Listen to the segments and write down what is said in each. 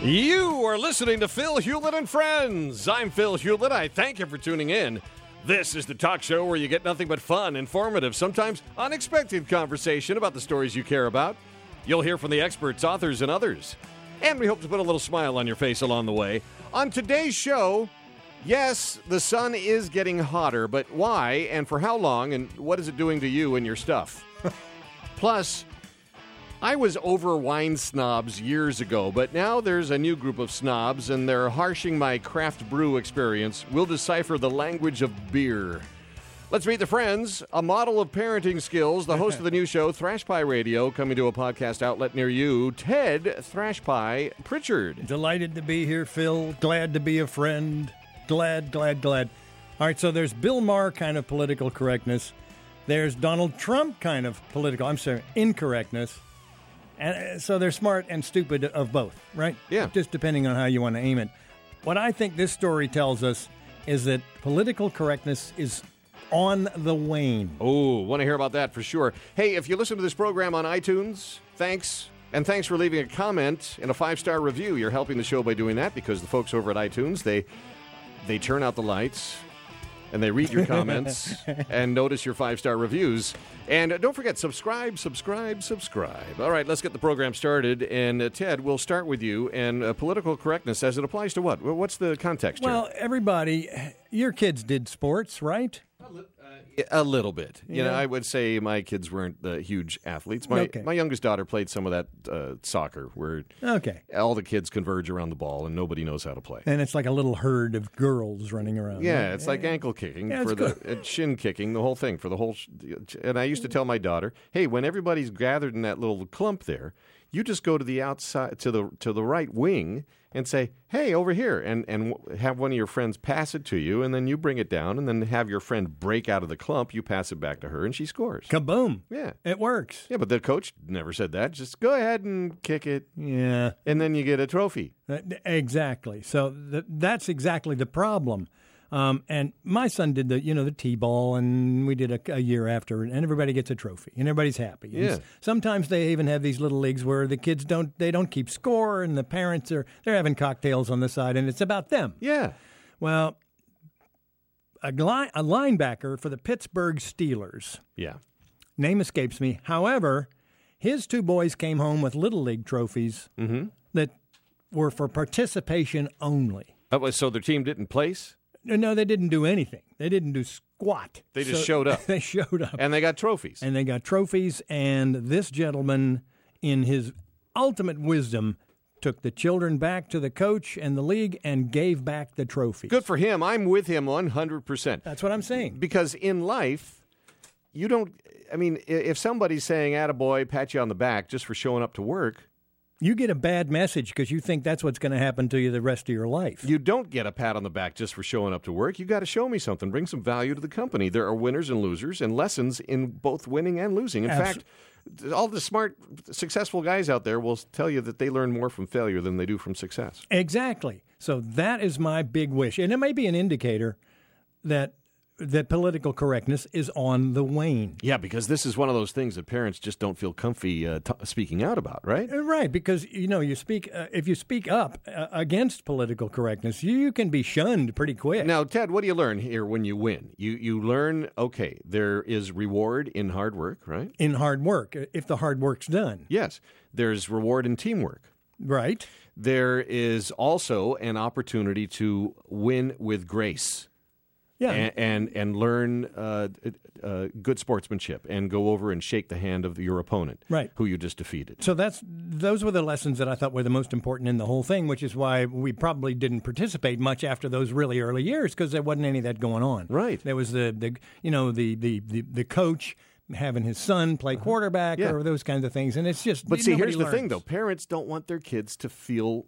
You are listening to Phil Hewlett and Friends. I'm Phil Hewlett. I thank you for tuning in. This is the talk show where you get nothing but fun, informative, sometimes unexpected conversation about the stories you care about. You'll hear from the experts, authors, and others. And we hope to put a little smile on your face along the way. On today's show, yes, the sun is getting hotter, but why and for how long, and what is it doing to you and your stuff? Plus, I was over wine snobs years ago, but now there's a new group of snobs, and they're harshing my craft brew experience. We'll decipher the language of beer. Let's meet the friends, a model of parenting skills, the host of the new show, Thrash Pie Radio, coming to a podcast outlet near you, Ted Thrash Pie Pritchard. Delighted to be here, Phil. Glad to be a friend. Glad. All right, so there's Bill Maher kind of political correctness. There's Donald Trump kind of incorrectness. And so they're smart and stupid of both, right? Yeah. Just depending on how you want to aim it. What I think this story tells us is that political correctness is on the wane. Oh, want to hear about that for sure. Hey, if you listen to this program on iTunes, thanks. And thanks for leaving a comment and a 5-star review. You're helping the show by doing that because the folks over at iTunes, they turn out the lights and they read your comments and notice your 5-star reviews. And don't forget, subscribe. All right, let's get the program started. And Ted, we'll start with you. And political correctness as it applies to what? What's the context here? Well, everybody, your kids did sports, right? A little bit. You know, Yeah. I would say my kids weren't huge athletes. My youngest daughter played some of that soccer where all the kids converge around the ball and nobody knows how to play. And it's like a little herd of girls running around. Yeah, right? it's like ankle kicking Yeah, for the shin kicking, the whole thing for the whole. And I used to tell my daughter, "Hey, when everybody's gathered in that little clump there, you just go to the outside to the right wing and say, 'Hey, over here,' and have one of your friends pass it to you, and then you bring it down, and then have your friend break out of the clump. You pass it back to her, and she scores. Kaboom! Yeah, It works. yeah. But the coach never said that. Just go ahead and kick it, Yeah. and then you get a trophy. Exactly. So that's exactly the problem. And my son did the T-ball, and we did a year after, and everybody gets a trophy, and everybody's happy. And Yeah. sometimes they even have these little leagues where the kids don't keep score, and the parents they're having cocktails on the side, and it's about them. Yeah. Well, a linebacker for the Pittsburgh Steelers, Yeah. name escapes me. However, his two boys came home with Little League trophies that were for participation only. So their team didn't place? No, they didn't do anything. They didn't do squat. They just showed up. They showed up. And they got trophies. And they got trophies, and this gentleman, in his ultimate wisdom, took the children back to the coach and the league and gave back the trophies. Good for him. I'm with him 100%. That's what I'm saying. Because in life, you don't, I mean, if somebody's saying, "Attaboy, pat you on the back," just for showing up to work, You get a bad message because you think that's what's going to happen to you the rest of your life. you don't get a pat on the back just for showing up to work. You got to show me something. Bring some value to the company. There are winners and losers and lessons in both winning and losing. In fact, all the smart, successful guys out there will tell you that they learn more from failure than they do from success. Exactly. So that is my big wish. And it may be an indicator that political correctness is on the wane. Yeah, because this is one of those things that parents just don't feel comfy speaking out about, right? Right, because you speak if you speak up against political correctness, you can be shunned pretty quick. Now, Ted, what do you learn here when you win? You learn, okay, there is reward in hard work, right? In hard work, if the hard work's done. Yes, there's reward in teamwork. Right. There is also an opportunity to win with grace. Yeah. And learn good sportsmanship and go over and shake the hand of your opponent, right, who you just defeated. So those were the lessons that I thought were the most important in the whole thing, which is why we probably didn't participate much after those really early years because there wasn't any of that going on. Right. There was the coach having his son play quarterback or those kinds of things, and it's just. But see, here's learns. the thing, though: parents don't want their kids to feel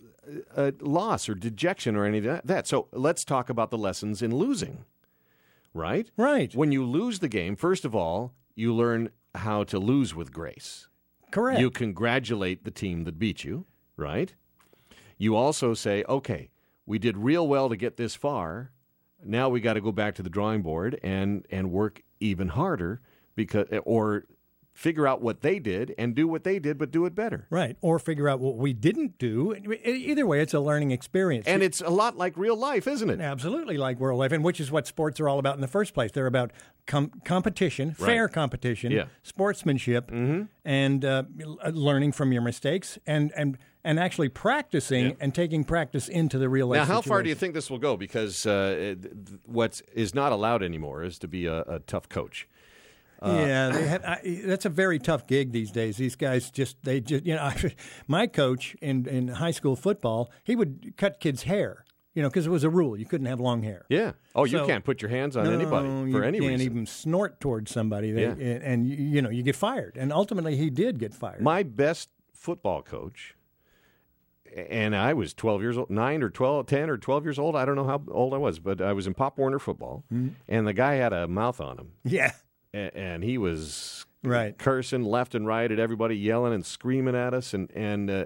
loss or dejection or any of that. So let's talk about the lessons in losing, right? Right. When you lose the game, first of all, you learn how to lose with grace. Correct. You congratulate the team that beat you, right? You also say, okay, we did real well to get this far. Now we got to go back to the drawing board and work even harder figure out what they did and do what they did, but do it better. Right. Or figure out what we didn't do. Either way, it's a learning experience. And it's a lot like real life, isn't it? Absolutely like world life, and which is what sports are all about in the first place. They're about competition, fair competition, sportsmanship, and learning from your mistakes, and actually practicing and taking practice into the real life Now, how situation. far do you think this will go? Because what is not allowed anymore is to be a tough coach. That's a very tough gig these days. These guys my coach in high school football, he would cut kids' hair, because it was a rule. You couldn't have long hair. Yeah. Oh, you can't put your hands on anybody for any reason. You can't even snort towards somebody. And you get fired. And ultimately, he did get fired. My best football coach, and I was 12 years old, 10 or 12 years old. I don't know how old I was, but I was in Pop Warner football, and the guy had a mouth on him. Yeah. And he was right cursing left and right at everybody, yelling and screaming at us, and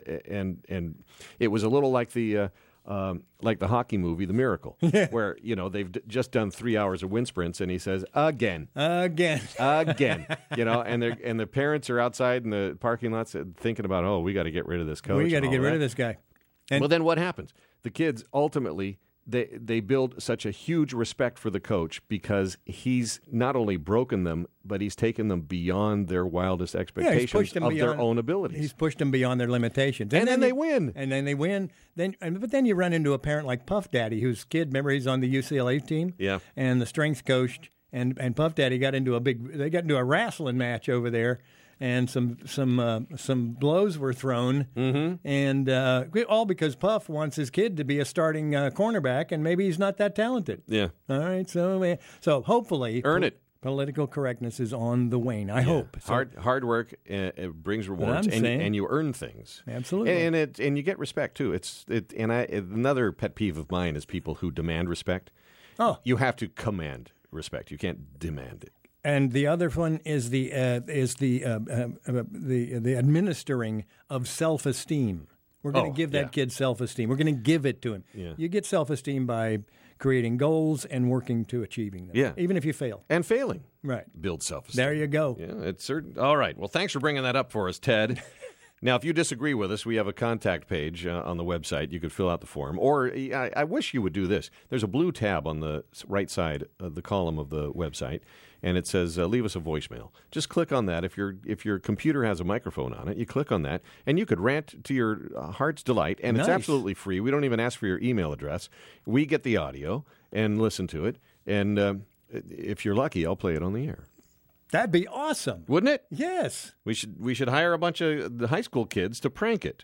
it was a little like the hockey movie, The Miracle, where they've just done 3 hours of wind sprints, and he says again, and the parents are outside in the parking lots thinking about, we got to get rid of this coach. We got to get rid of this guy. Well, then what happens? The kids ultimately. They build such a huge respect for the coach because he's not only broken them, but he's taken them beyond their wildest expectations of their own abilities. He's pushed them beyond their limitations. And then they win. And then they win. But then you run into a parent like Puff Daddy, whose kid, remember, he's on the UCLA team? Yeah. And the strength coach and Puff Daddy got into a wrestling match over there. And some blows were thrown, and all because Puff wants his kid to be a starting cornerback, and maybe he's not that talented. Yeah. All right. So hopefully, earn it. Political correctness is on the wane. I hope. So, hard work it brings rewards, and you earn things. Absolutely. And you get respect too. Another pet peeve of mine is people who demand respect. Oh, you have to command respect. You can't demand it. And the other one is the administering of self-esteem. We're going to give that kid self-esteem. We're going to give it to him. Yeah. You get self-esteem by creating goals and working to achieving them. Yeah. Even if you fail. And failing. Right. Build self-esteem. There you go. Yeah, it's certain. All right. Well, thanks for bringing that up for us, Ted. Now, if you disagree with us, we have a contact page on the website. You could fill out the form. Or I wish you would do this. There's a blue tab on the right side of the column of the website, and it says leave us a voicemail. Just click on that. If your computer has a microphone on it, you click on that, and you could rant to your heart's delight, and it's absolutely free. We don't even ask for your email address. We get the audio and listen to it, and if you're lucky, I'll play it on the air. That'd be awesome. Wouldn't it? Yes. We should hire a bunch of the high school kids to prank it.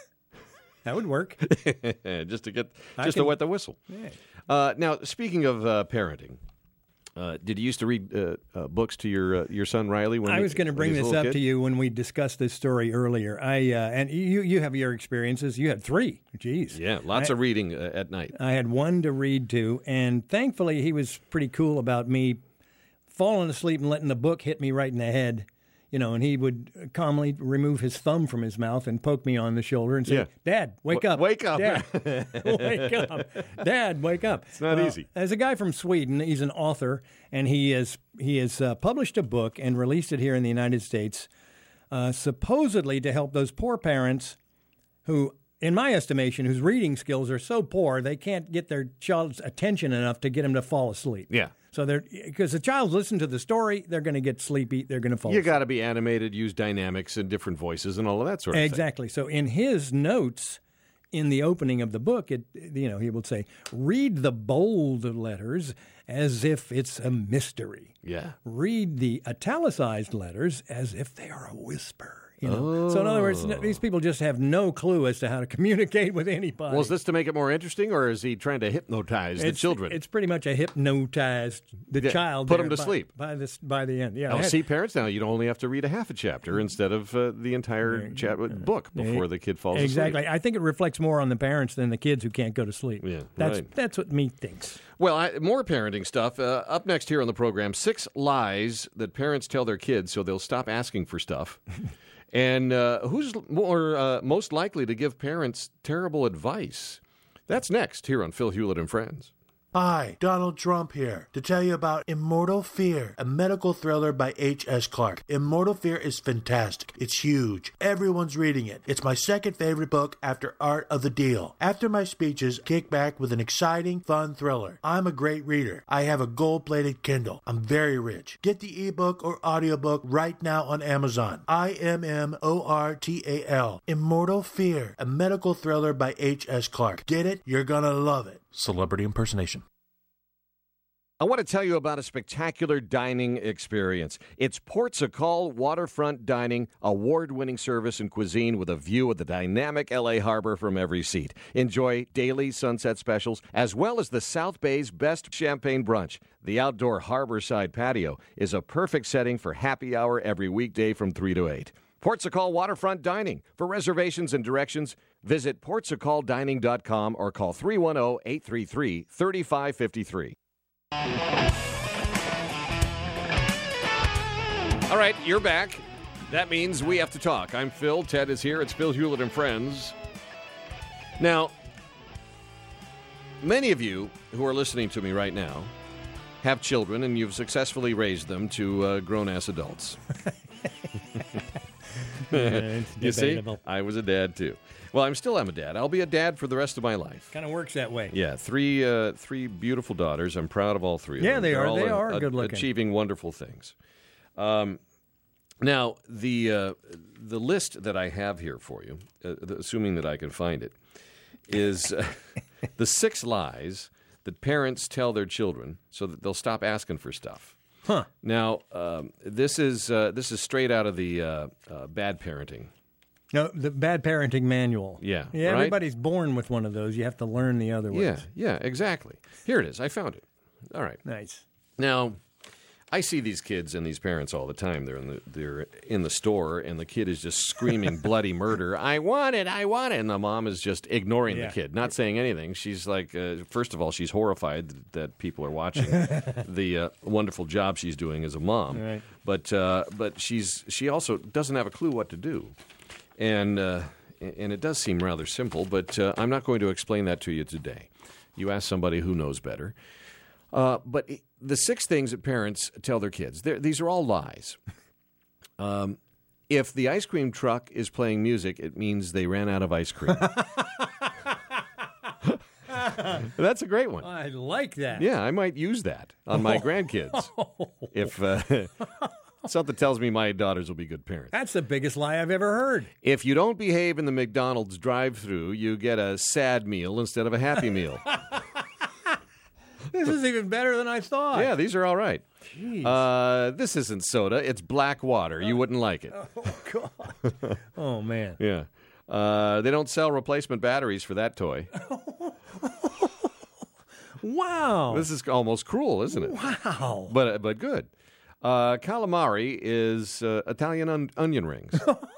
That would work. just to wet the whistle. Yeah. Now, speaking of parenting, did you used to read books to your son Riley? When I was going to bring this up to you when we discussed this story earlier. And you have your experiences. You had 3. Jeez. Yeah, lots of reading at night. I had 1 to read to, and thankfully he was pretty cool about me falling asleep and letting the book hit me right in the head, and he would calmly remove his thumb from his mouth and poke me on the shoulder and say, "Dad, wake up. Wake up. Dad, wake up. Dad, wake up." It's not easy. There's a guy from Sweden. He's an author, and he has published a book and released it here in the United States, supposedly to help those poor parents who, in my estimation, whose reading skills are so poor they can't get their child's attention enough to get him to fall asleep. Yeah. So because the child listens to the story, they're going to get sleepy. They're going to fall asleep. You got to be animated, use dynamics and different voices and all of that sort of thing. Exactly. So in his notes in the opening of the book, he would say, read the bold letters as if it's a mystery. Yeah. Read the italicized letters as if they are a whisper. So in other words, these people just have no clue as to how to communicate with anybody. Well, is this to make it more interesting, or is he trying to hypnotize the children? It's pretty much a hypnotized child. Put them to sleep by the end. Yeah. See, parents, now you only have to read a half a chapter instead of the entire book before the kid falls asleep. Exactly. I think it reflects more on the parents than the kids who can't go to sleep. Yeah, that's what me thinks. Well, more parenting stuff. Up next here on the program, 6 lies that parents tell their kids so they'll stop asking for stuff. And who's most likely to give parents terrible advice? That's next here on Phil Hewlett and Friends. Hi, Donald Trump here, to tell you about Immortal Fear, a medical thriller by H.S. Clarke. Immortal Fear is fantastic. It's huge. Everyone's reading it. It's my second favorite book after Art of the Deal. After my speeches, kick back with an exciting, fun thriller. I'm a great reader. I have a gold-plated Kindle. I'm very rich. Get the ebook or audiobook right now on Amazon. IMMORTAL. Immortal Fear, a medical thriller by H.S. Clarke. Get it? You're gonna love it. Celebrity impersonation. I want to tell you about a spectacular dining experience. It's Portugal Waterfront Dining, award-winning service and cuisine with a view of the dynamic L.A. harbor from every seat. Enjoy daily sunset specials, as well as the South Bay's best champagne brunch. The outdoor harborside patio is a perfect setting for happy hour every weekday from 3 to 8. Portugal Waterfront Dining. For reservations and directions, visit portugaldining.com or call 310-833-3553. All right, you're back. That means we have to talk. I'm Phil. Ted is here. It's Phil Hewlett and Friends. Now, many of you who are listening to me right now have children, and you've successfully raised them to grown-ass adults. You see, I was a dad, too. Well, I'm a dad. I'll be a dad for the rest of my life. Kind of works that way. Yeah, three beautiful daughters. I'm proud of all three of them. Yeah, they are. They are good looking. Achieving wonderful things. Now, the list that I have here for you, assuming that I can find it, is the 6 lies that parents tell their children so that they'll stop asking for stuff. Huh. Now, this is straight out of the Bad Parenting. No, the Bad Parenting Manual. Yeah, Yeah, right? everybody's born with one of those. You have to learn the other ones. Yeah, exactly. Here it is. I found it. All right. Nice. Now, I see these kids and these parents all the time. They're in the store, and the kid is just screaming bloody murder. I want it, and the mom is just ignoring the kid, not saying anything. She's like, first of all, she's horrified that people are watching the wonderful job she's doing as a mom. Right. But she also doesn't have a clue what to do, and it does seem rather simple. But I'm not going to explain that to you today. You ask somebody who knows better. But the 6 things that parents tell their kids, these are all lies. If the ice cream truck is playing music, it means they ran out of ice cream. That's a great one. I like that. Yeah, I might use that on my grandkids. If something tells me my daughters will be good parents. That's the biggest lie I've ever heard. If you don't behave in the McDonald's drive-thru, you get a sad meal instead of a happy meal. This is even better than I thought. Yeah, these are all right. Jeez. This isn't soda. It's black water. You wouldn't like it. Oh, God. Oh, man. Yeah. They don't sell replacement batteries for that toy. Wow. This is almost cruel, isn't it? Wow. But good. Calamari is Italian onion rings.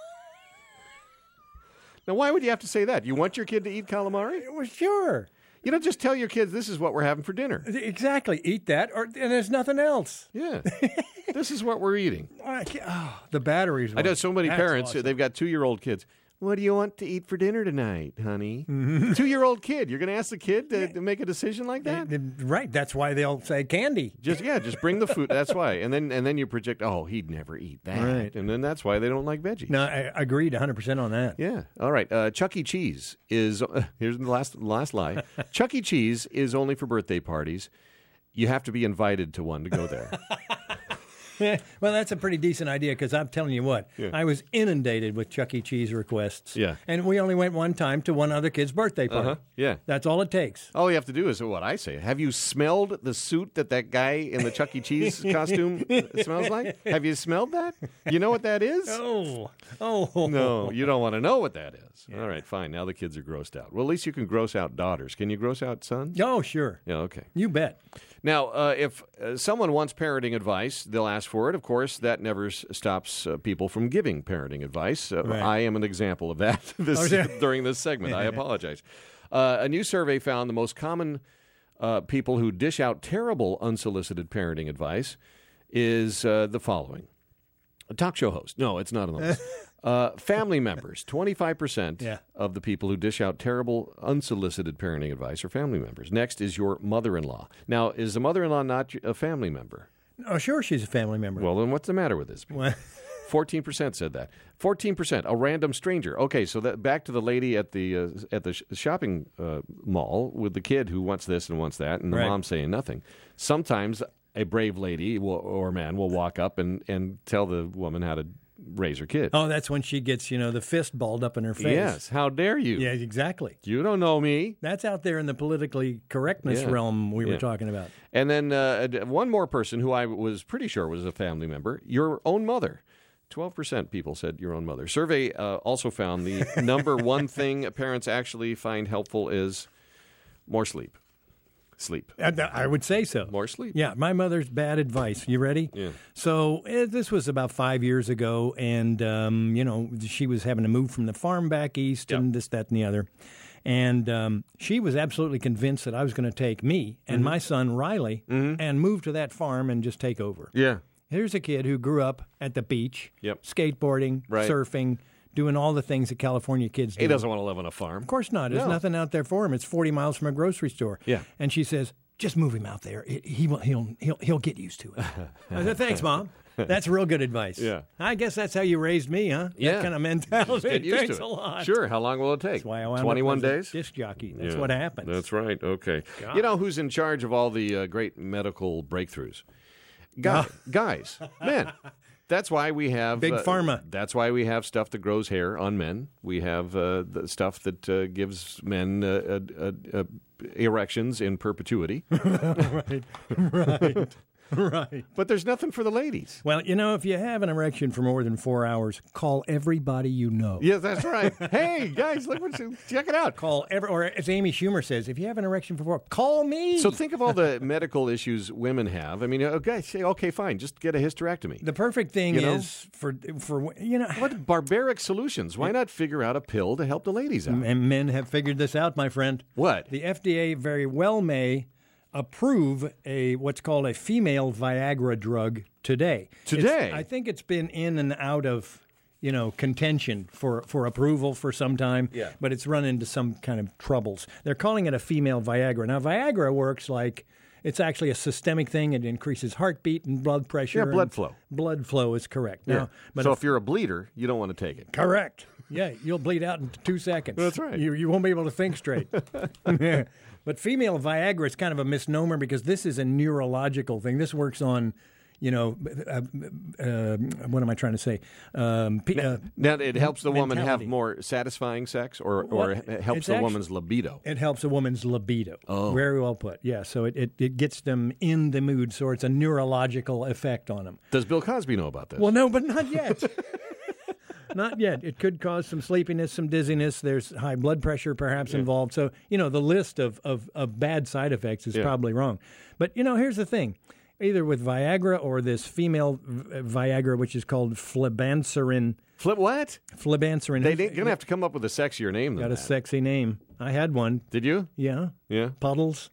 Now, why would you have to say that? You want your kid to eat calamari? Well, sure. You don't just tell your kids this is what we're having for dinner. Exactly. Eat that, and there's nothing else. Yeah. This is what we're eating. The batteries. I know so many parents, awesome. they've got 2-year-old kids. What do you want to eat for dinner tonight, honey? 2-year-old kid. You're going to ask the kid to make a decision like that? Right. That's why they'll say candy. Just bring the food. That's wwhy. And then you project, oh, he'd never eat that. Right. And then that's why they don't like veggies. No, I agreed 100% on that. Yeah. All right. Chuck E. Cheese is, here's the last lie. Chuck E. Cheese is only for birthday parties. You have to be invited to one to go there. Well, that's a pretty decent idea because I'm telling you what, I was inundated with Chuck E. Cheese requests. Yeah. And we only went one time to one other kid's birthday party. Uh-huh. Yeah. That's all it takes. All you have to do is what I say. Have you smelled the suit that guy in the Chuck E. Cheese costume smells like? Have you smelled that? You know what that is? Oh. No, you don't want to know what that is. Yeah. All right, fine. Now the kids are grossed out. Well, at least you can gross out daughters. Can you gross out sons? Oh, sure. Yeah, okay. You bet. Now, if someone wants parenting advice, they'll ask for it. Of course, that never stops people from giving parenting advice. Right. I am an example of that during this segment. I apologize. A new survey found the most common people who dish out terrible unsolicited parenting advice is the following. A talk show host. No, it's not on the list. Family members, 25% Yeah. of the people who dish out terrible, unsolicited parenting advice are family members. Next is your mother-in-law. Now, is the mother-in-law not a family member? Oh, sure, she's a family member. Well, then what's the matter with this? Well, 14% said that. 14%, a random stranger. Okay, so that back to the lady at the shopping mall with the kid who wants this and wants that, and the Right. mom saying nothing. Sometimes a brave lady or man will walk up and tell the woman how to raise her kid. oh, that's when she gets, the fist balled up in her face. Yes, how dare you? Yeah, exactly. You don't know me. That's out there in the politically correctness Yeah. realm we were Yeah. talking about. And then one more person who I was pretty sure was a family member, your own mother. 12% people said your own mother. Survey also found the number one thing parents actually find helpful is more sleep. Sleep. I would say so. More sleep. Yeah, my mother's bad advice. You ready? Yeah. So this was about 5 years ago, and she was having to move from the farm back east, Yep. and this, that, and the other. And she was absolutely convinced that I was going to take me and my son Riley and move to that farm and just take over. Yeah. Here's a kid who grew up at the beach, Yep. skateboarding, Right. surfing, doing all the things that California kids do. He doesn't want to live on a farm. Of course not. There's No. nothing out there for him. It's 40 miles from a grocery store. Yeah. And she says, just move him out there. He'll get used to it. I said, thanks, Mom. That's real good advice. Yeah. I guess that's how you raised me, huh? Yeah. That kind of mentality. Get used Thanks to it. a lot. Sure. How long will it take? That's why I wound 21 up as a days? disc jockey. That's Yeah. what happens. That's right. Okay. God. You know who's in charge of all the great medical breakthroughs? Guys, men. That's why we have Big pharma. That's why we have stuff that grows hair on men. We have the stuff that gives men erections in perpetuity. Right. But there's nothing for the ladies. Well, if you have an erection for more than 4 hours, call everybody you know. Yeah, that's right. Hey, guys, check it out. Or as Amy Schumer says, if you have an erection for 4 hours, call me. So think of all the medical issues women have. I mean, guys say, okay, fine, just get a hysterectomy. the perfect thing is for What barbaric solutions? Why not figure out a pill to help the ladies out? and men have figured this out, my friend. What? The FDA very well may approve what's called a female Viagra drug today. Today? I think it's been in and out of contention for approval for some time, Yeah. but it's run into some kind of troubles. They're calling it a female Viagra. Now, Viagra works like it's actually a systemic thing. It increases heartbeat and blood pressure. Yeah, blood and flow. Blood flow is correct. Yeah. Now, but So if you're a bleeder, you don't want to take it. correct. Yeah, you'll bleed out in 2 seconds. That's right. You won't be able to think straight. But female Viagra is kind of a misnomer because this is a neurological thing. This works on, what am I trying to say? Now, it helps the woman have mentality. more satisfying sex or Well, it helps it's the actu- woman's libido. It helps a woman's libido. Oh. Very well put. Yeah, so it gets them in the mood, so it's a neurological effect on them. Does Bill Cosby know about this? Well, no, but not yet. Not yet. It could cause some sleepiness, some dizziness. There's high blood pressure perhaps involved. So, the list of bad side effects is probably wrong. But, here's the thing. Either with Viagra or this female Viagra, which is called flibanserin. Flip what? Flibanserin. They're going to have to come up with a sexier name than Got a that. sexy name. I had one. Did you? Yeah. Yeah. Puddles.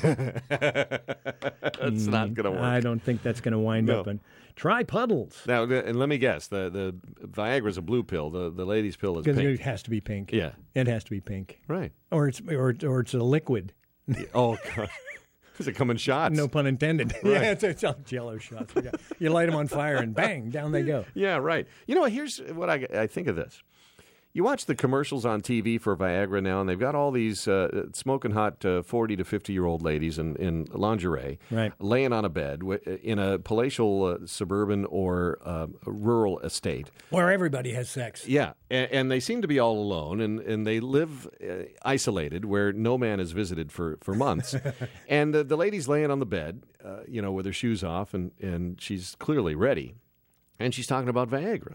That's not going to work. I don't think that's going to wind No. up in. Try Puddles. Now, and let me guess. The Viagra's a blue pill. The lady's pill is Because pink. it has to be pink. Yeah. It has to be pink. Right. Or it's a liquid. Oh, God. Does it come in shots? No pun intended. Yeah, it's all Jello shots. Yeah. You light them on fire and bang, down they go. Yeah, right. Here's what I think of this. You watch the commercials on TV for Viagra now, and they've got all these smoking hot 40 to 50-year-old ladies in lingerie, Right. laying on a bed in a palatial suburban or rural estate. Where everybody has sex. Yeah, and they seem to be all alone, and they live isolated where no man has visited for months. And the lady's laying on the bed, with her shoes off, and she's clearly ready. And she's talking about Viagra.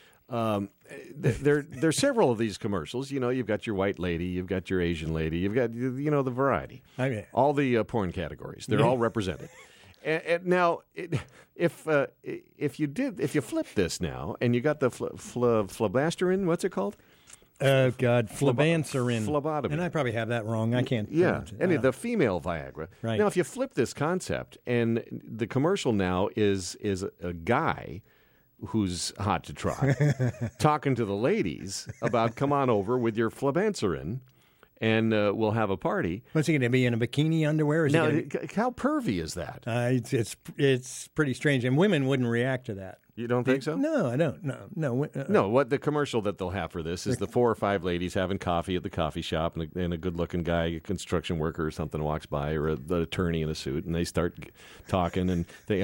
There's several of these commercials. You've got your white lady, you've got your Asian lady, you've got the variety. Okay. All the porn categories. They're all represented. And now, if you flip this now and you got the flibanserin, what's it called? Oh, God. Flibanserin. Phlebotomy. And I probably have that wrong. I can't. Yeah, pronounce it. the female Viagra. Right. Now, if you flip this concept, and the commercial now is a guy who's hot to try, talking to the ladies about come on over with your flabanserin, and we'll have a party. What's he going to be in a bikini underwear? Now, how pervy is that? It's pretty strange, and women wouldn't react to that. You don't think so? No, I don't. No. No, what the commercial that they'll have for this is the 4 or 5 ladies having coffee at the coffee shop, and a good-looking guy, a construction worker or something, walks by, or an attorney in a suit, and they start talking, and they,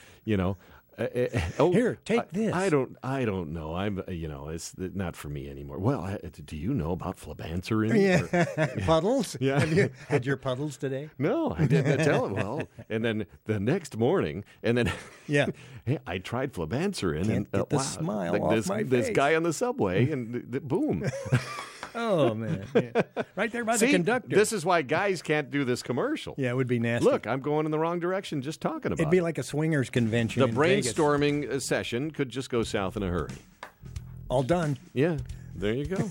Here, take this. I don't know. It's not for me anymore. Well, do you know about flabanserin? Yeah, puddles. Yeah, have you had your puddles today? No, I didn't tell him. Well, and then the next morning, and then yeah, hey, I tried flabanserin, Can't and get the wow, smile off my this face. guy on the subway, and boom. Oh, man. Yeah. Right there by the conductor. This is why guys can't do this commercial. Yeah, it would be nasty. Look, I'm going in the wrong direction just talking about It'd be it. like a swingers convention The in Vegas. brainstorming session could just go south in a hurry. All done. Yeah, there you go.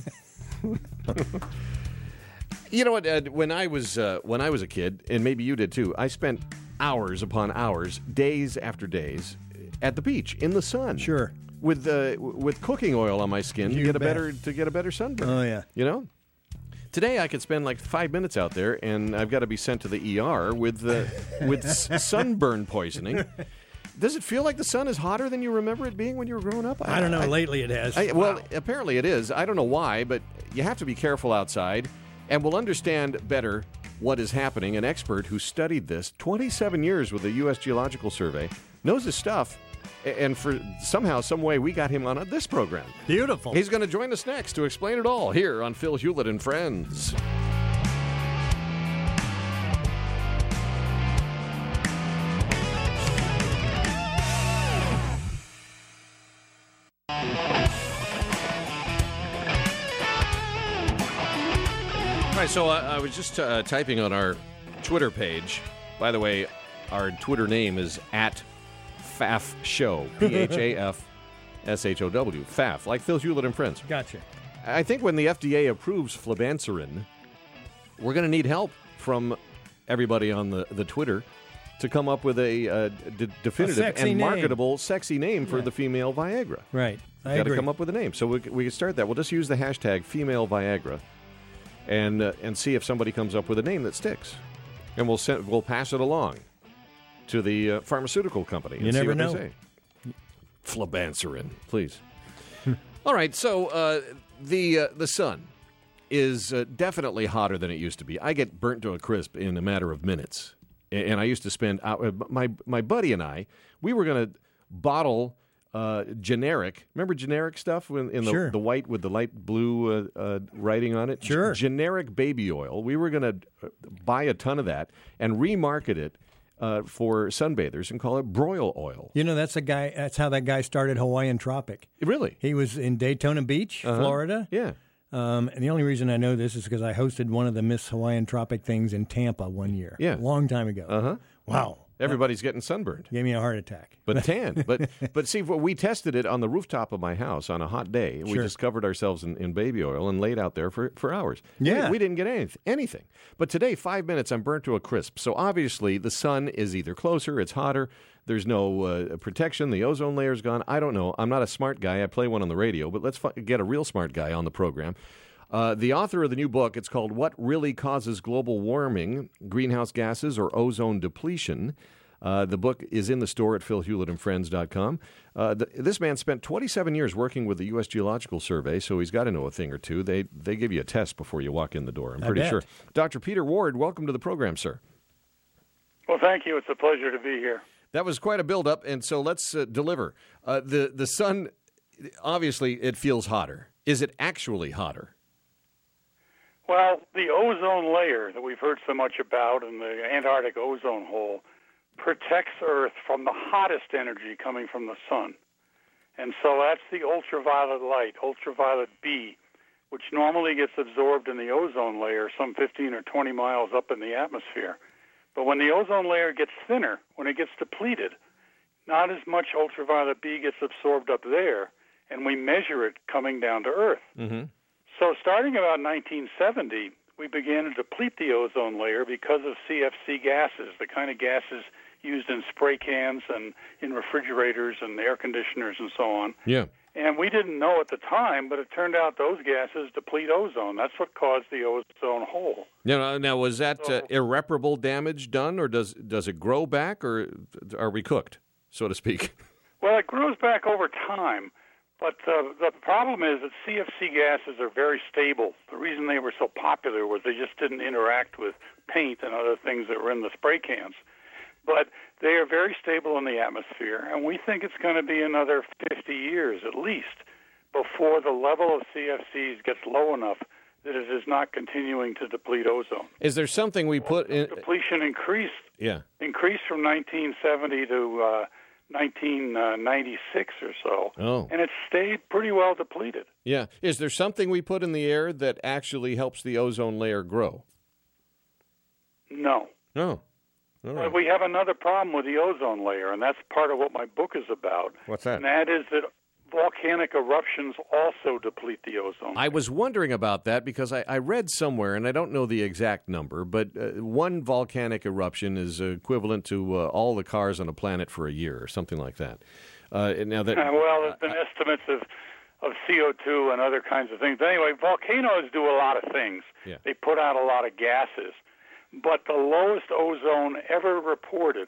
You know what? When I was a kid, and maybe you did too, I spent hours upon hours, days after days, at the beach in the sun. Sure. With cooking oil on my skin to get a better sunburn. Oh, yeah. You know? Today I could spend like 5 minutes out there, and I've got to be sent to the ER with sunburn poisoning. Does it feel like the sun is hotter than you remember it being when you were growing up? I don't know. Lately it has. Well, apparently it is. I don't know why, but you have to be careful outside, and we'll understand better what is happening. An expert who studied this 27 years with the U.S. Geological Survey knows his stuff. And for somehow, some way, we got him on this program. Beautiful. He's going to join us next to explain it all here on Phil Hewlett and Friends. All right, so I was just typing on our Twitter page. By the way, our Twitter name is @FAF Show. PHAFSHOW. FAF, like Phil Hewlett and Friends. Gotcha. I think when the FDA approves flabanserin, we're going to need help from everybody on the Twitter to come up with a definitive and marketable, sexy name for the female Viagra. Right. I Got to agree. come up with a name. So we can start that. We'll just use the hashtag female Viagra and see if somebody comes up with a name that sticks. And we'll pass it along to the pharmaceutical company. You and never see what know. They say. Flabanserin, please. All right, so the sun is definitely hotter than it used to be. I get burnt to a crisp in a matter of minutes. And I used to spend my buddy and I, we were going to bottle generic. Remember generic stuff in Sure. the white with the light blue writing on it? Sure. Generic baby oil. We were going to buy a ton of that and remarket it for sunbathers and call it broil oil. You know, that's how that guy started Hawaiian Tropic. Really? He was in Daytona Beach, Florida. Yeah. And the only reason I know this is because I hosted one of the Miss Hawaiian Tropic things in Tampa one year. Yeah. A long time ago. Uh-huh. Wow. Everybody's getting sunburned. Gave me a heart attack. But tan. But see, we tested it on the rooftop of my house on a hot day. We Sure. just covered ourselves in baby oil and laid out there for hours. Yeah. We didn't get anything. But today, 5 minutes, I'm burnt to a crisp. So obviously, the sun is either closer, it's hotter, there's no protection, the ozone layer's gone. I don't know. I'm not a smart guy. I play one on the radio, but let's get a real smart guy on the program. The author of the new book, it's called What Really Causes Global Warming, Greenhouse Gases or Ozone Depletion. The book is in the store at philhewlettandfriends.com. This man spent 27 years working with the U.S. Geological Survey, so he's got to know a thing or two. They give you a test before you walk in the door, I'm pretty bet. sure. Dr. Peter Ward, welcome to the program, sir. Well, thank you. It's a pleasure to be here. That was quite a build-up, and so let's deliver. The sun, obviously, it feels hotter. Is it actually hotter? Well, the ozone layer that we've heard so much about in the Antarctic ozone hole protects Earth from the hottest energy coming from the sun. And so that's the ultraviolet light, ultraviolet B, which normally gets absorbed in the ozone layer some 15 or 20 miles up in the atmosphere. But when the ozone layer gets thinner, when it gets depleted, not as much ultraviolet B gets absorbed up there, and we measure it coming down to Earth. Mm-hmm. So starting about 1970, we began to deplete the ozone layer because of CFC gases, the kind of gases used in spray cans and in refrigerators and air conditioners and so on. Yeah. And we didn't know at the time, but it turned out those gases deplete ozone. That's what caused the ozone hole. Now was that irreparable damage done, or does it grow back, or are we cooked, so to speak? Well, it grows back over time, but the problem is that CFC gases are very stable. The reason they were so popular was they just didn't interact with paint and other things that were in the spray cans. But they are very stable in the atmosphere, and we think it's going to be another 50 years at least before the level of CFCs gets low enough that it is not continuing to deplete ozone. Is there something we put in? Depletion increased. Yeah. Increased from 1970 to 1996 or so, and it stayed pretty well depleted. Yeah. Is there something we put in the air that actually helps the ozone layer grow? No. No. All right. We have another problem with the ozone layer, and that's part of what my book is about. What's that? And that is that volcanic eruptions also deplete the ozone layer. I was wondering about that because I read somewhere, and I don't know the exact number, but one volcanic eruption is equivalent to all the cars on a planet for a year or something like that. Now that well, there's been estimates of CO2 and other kinds of things. But anyway, volcanoes do a lot of things. Yeah. They put out a lot of gases. But the lowest ozone ever reported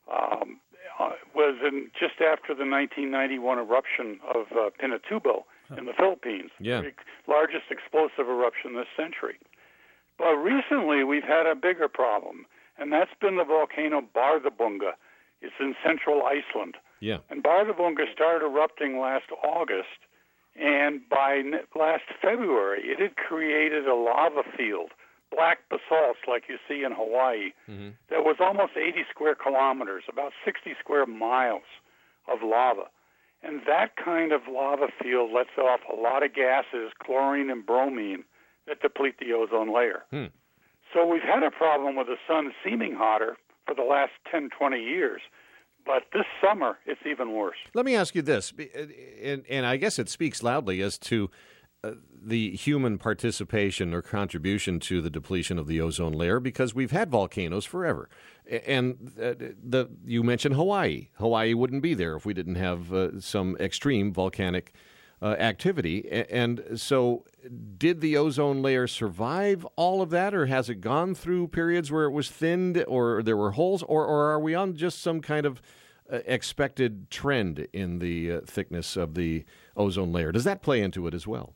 was just after the 1991 eruption of Pinatubo in the Philippines, the largest explosive eruption this century. But recently we've had a bigger problem, and that's been the volcano Bardarbunga. It's in central Iceland. Yeah. And Bardarbunga started erupting last August, and by last February it had created a lava field, black basalts like you see in Hawaii, that was almost 80 square kilometers, about 60 square miles of lava. And that kind of lava field lets off a lot of gases, chlorine and bromine, that deplete the ozone layer. So we've had a problem with the sun seeming hotter for the last 10, 20 years. But this summer, it's even worse. Let me ask you this, and I guess it speaks loudly as to the human participation or contribution to the depletion of the ozone layer, because we've had volcanoes forever. And you mentioned Hawaii. Hawaii wouldn't be there if we didn't have some extreme volcanic activity. And so did the ozone layer survive all of that, or has it gone through periods where it was thinned or there were holes, or are we on just some kind of expected trend in the thickness of the ozone layer? Does that play into it as well?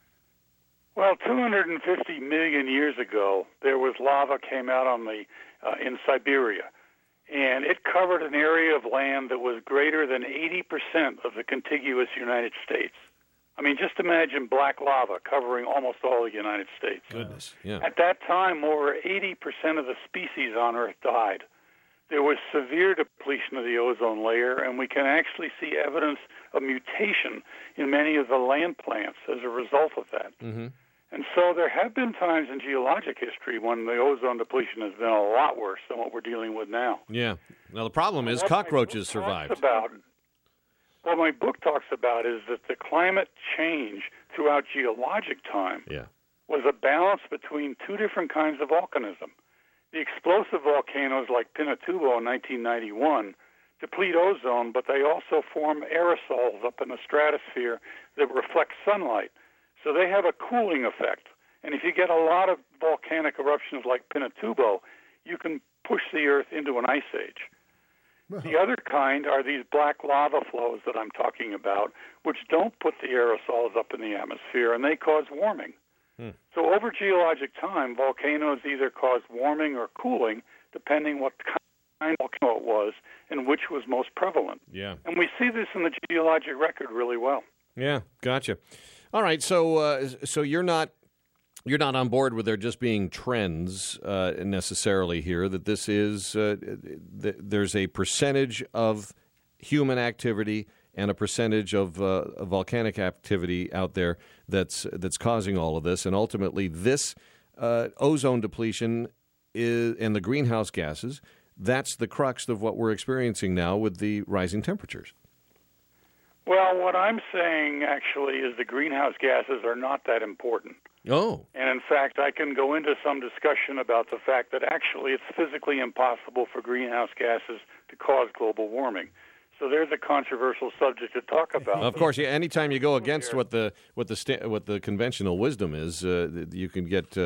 Well, 250 million years ago, there was lava came out on in Siberia, and it covered an area of land that was greater than 80% of the contiguous United States. I mean, just imagine black lava covering almost all the United States. Goodness, yeah. At that time, over 80% of the species on Earth died. There was severe depletion of the ozone layer, and we can actually see evidence of mutation in many of the land plants as a result of that. And so there have been times in geologic history when the ozone depletion has been a lot worse than what we're dealing with now. Yeah. Now, the problem is cockroaches survived. What my book talks about is that the climate change throughout geologic time was a balance between two different kinds of volcanism. The explosive volcanoes like Pinatubo in 1991 deplete ozone, but they also form aerosols up in the stratosphere that reflect sunlight. So they have a cooling effect. And if you get a lot of volcanic eruptions like Pinatubo, you can push the Earth into an ice age. The other kind are these black lava flows that I'm talking about, which don't put the aerosols up in the atmosphere, and they cause warming. So over geologic time, volcanoes either cause warming or cooling, depending what kind of volcano it was and which was most prevalent. Yeah. And we see this in the geologic record really well. Yeah, gotcha. All right, so you're not on board with there just being trends necessarily here. That this is there's a percentage of human activity and a percentage of volcanic activity out there that's causing all of this, and ultimately this ozone depletion and the greenhouse gases. That's the crux of what we're experiencing now with the rising temperatures. Well, what I'm saying actually is the greenhouse gases are not that important. Oh. And in fact, I can go into some discussion about the fact that actually it's physically impossible for greenhouse gases to cause global warming. So there's a controversial subject to talk about. Of course, yeah, anytime you go against what the conventional wisdom is, you can get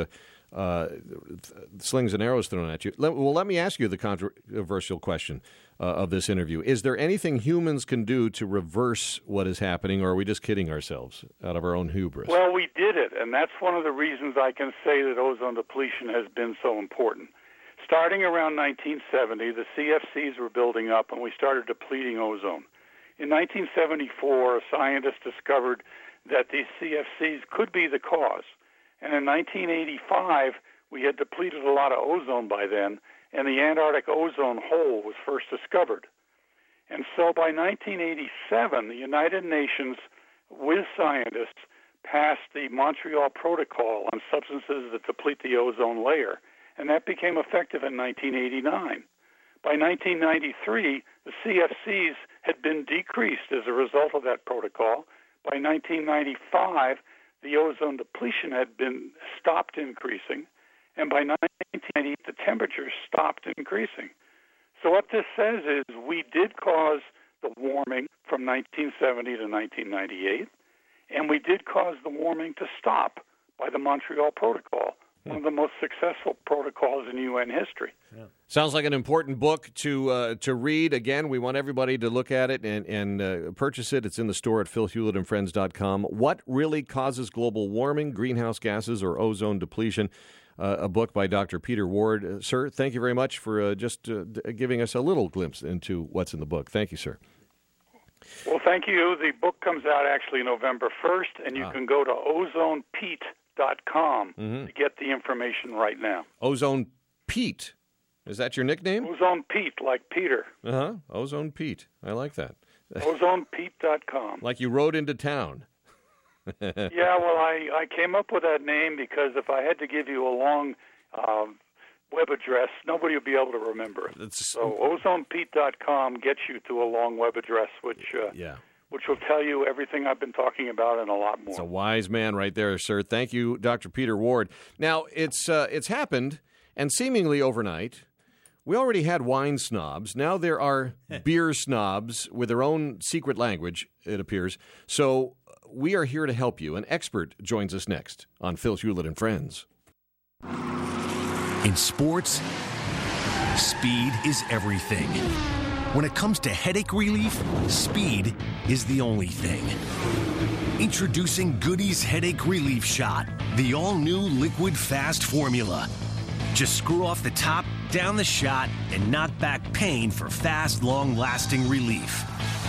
slings and arrows thrown at you. Let me ask you the controversial question of this interview. Is there anything humans can do to reverse what is happening, or are we just kidding ourselves out of our own hubris? Well, we did it, and that's one of the reasons I can say that ozone depletion has been so important. Starting around 1970, the CFCs were building up, and we started depleting ozone. In 1974, a scientist discovered that these CFCs could be the cause. And in 1985, we had depleted a lot of ozone by then, and the Antarctic ozone hole was first discovered. And so by 1987, the United Nations, with scientists, passed the Montreal Protocol on substances that deplete the ozone layer, and that became effective in 1989. By 1993, the CFCs had been decreased as a result of that protocol. By 1995, the ozone depletion had been stopped increasing, and by 1990, the temperatures stopped increasing. So what this says is we did cause the warming from 1970 to 1998, and we did cause the warming to stop by the Montreal Protocol, one of the most successful protocols in UN history. Yeah. Sounds like an important book to read. Again, we want everybody to look at it and purchase it. It's in the store at philhewlettandfriends.com. What Really Causes Global Warming, Greenhouse Gases, or Ozone Depletion? A book by Dr. Peter Ward. Sir, thank you very much for just giving us a little glimpse into what's in the book. Thank you, sir. Well, thank you. The book comes out actually November 1st, and you can go to OzonePete.com to get the information right now. Ozone Pete. Is that your nickname? Ozone Pete, like Peter. Uh-huh. Ozone Pete. I like that. OzonePete.com. Like you rode into town. Yeah, well, I came up with that name because if I had to give you a long web address, nobody would be able to remember it. So OzonePete.com gets you to a long web address, which will tell you everything I've been talking about and a lot more. It's a wise man right there, sir. Thank you, Dr. Peter Ward. Now, it's happened, and seemingly overnight, we already had wine snobs. Now there are beer snobs with their own secret language, it appears. So we are here to help you. An expert joins us next on Phil Hewlett and Friends. In sports, speed is everything. When it comes to headache relief, speed is the only thing. Introducing Goody's Headache Relief Shot, the all-new liquid fast formula. Just screw off the top, down the shot, and knock back pain for fast, long-lasting relief.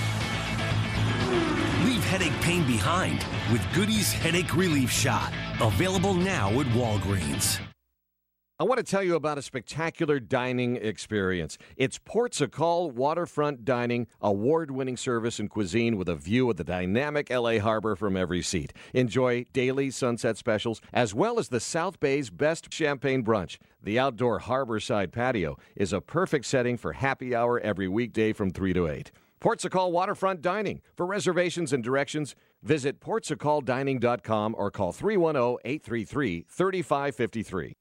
Leave headache pain behind with Goody's Headache Relief Shot. Available now at Walgreens. I want to tell you about a spectacular dining experience. It's Portugal Waterfront Dining, award-winning service and cuisine with a view of the dynamic L.A. harbor from every seat. Enjoy daily sunset specials, as well as the South Bay's best champagne brunch. The outdoor harborside patio is a perfect setting for happy hour every weekday from 3 to 8. Portugal Waterfront Dining. For reservations and directions, visit portugaldining.com or call 310-833-3553.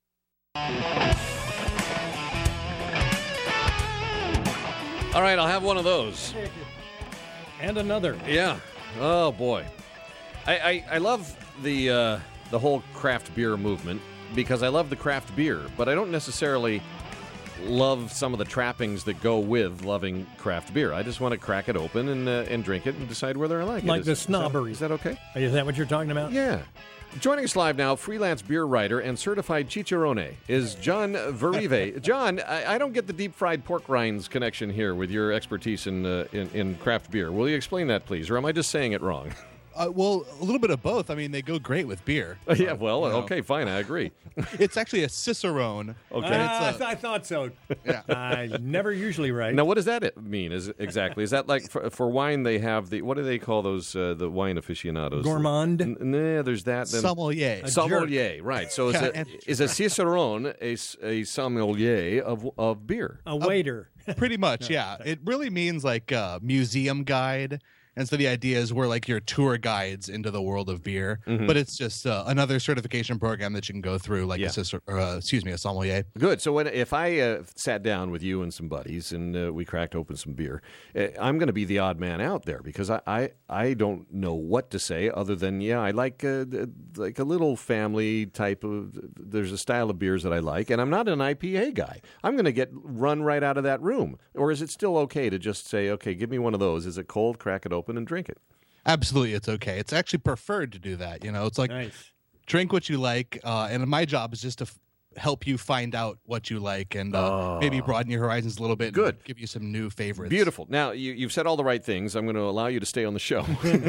All right, I'll have one of those. And another. Yeah. Oh, boy. I love the whole craft beer movement because I love the craft beer, but I don't necessarily love some of the trappings that go with loving craft beer. I just want to crack it open and drink it and decide whether I like it. Like the snobbery. Is that okay? Is that what you're talking about? Yeah. Joining us live now, freelance beer writer and certified chicharrone, is John Verive. John, I don't get the deep-fried pork rinds connection here with your expertise in craft beer. Will you explain that, please, or am I just saying it wrong? Well, a little bit of both. I mean, they go great with beer. Yeah, well, okay, fine, I agree. It's actually a Cicerone. Okay. I thought so. Yeah. Never usually right. Now, what does that mean exactly? Is that like for wine they have what do they call those, the wine aficionados? Gourmand? Nah, there's that. Then Sommelier. Sommelier, right. So is a Cicerone a sommelier of beer? A waiter. Pretty much, yeah. It really means like a museum guide. And so the idea is we're like your tour guides into the world of beer, but it's just another certification program that you can go through, like a sommelier. Good. So if I sat down with you and some buddies and we cracked open some beer, I'm going to be the odd man out there because I don't know what to say other than, I like a little family type of, there's a style of beers that I like, and I'm not an IPA guy. I'm going to get run right out of that room. Or is it still okay to just say, okay, give me one of those. Is it cold? Crack it open and drink it. Absolutely, it's okay. It's actually preferred to do that. It's like drink what you like, and my job is just to help you find out what you like and maybe broaden your horizons a little bit. Good. And give you some new favorites. Beautiful. Now, you've said all the right things. I'm going to allow you to stay on the show.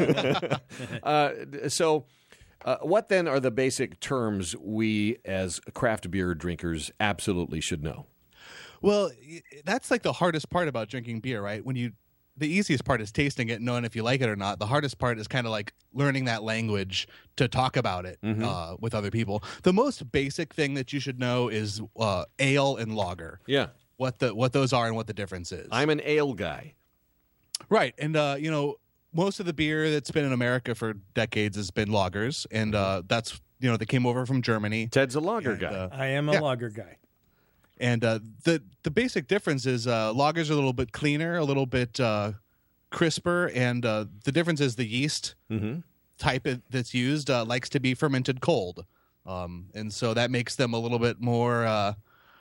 So what then are the basic terms we as craft beer drinkers absolutely should know? Well, that's like the hardest part about drinking beer, right? The easiest part is tasting it and knowing if you like it or not. The hardest part is kind of like learning that language to talk about it with other people. The most basic thing that you should know is ale and lager. Yeah. What those are and what the difference is. I'm an ale guy. Right. And, most of the beer that's been in America for decades has been lagers. And that's, they came over from Germany. Ted's a lager guy. I am a lager guy. And the basic difference is lagers are a little bit cleaner, a little bit crisper, and the difference is the yeast type that's used likes to be fermented cold, and so that makes them a little bit more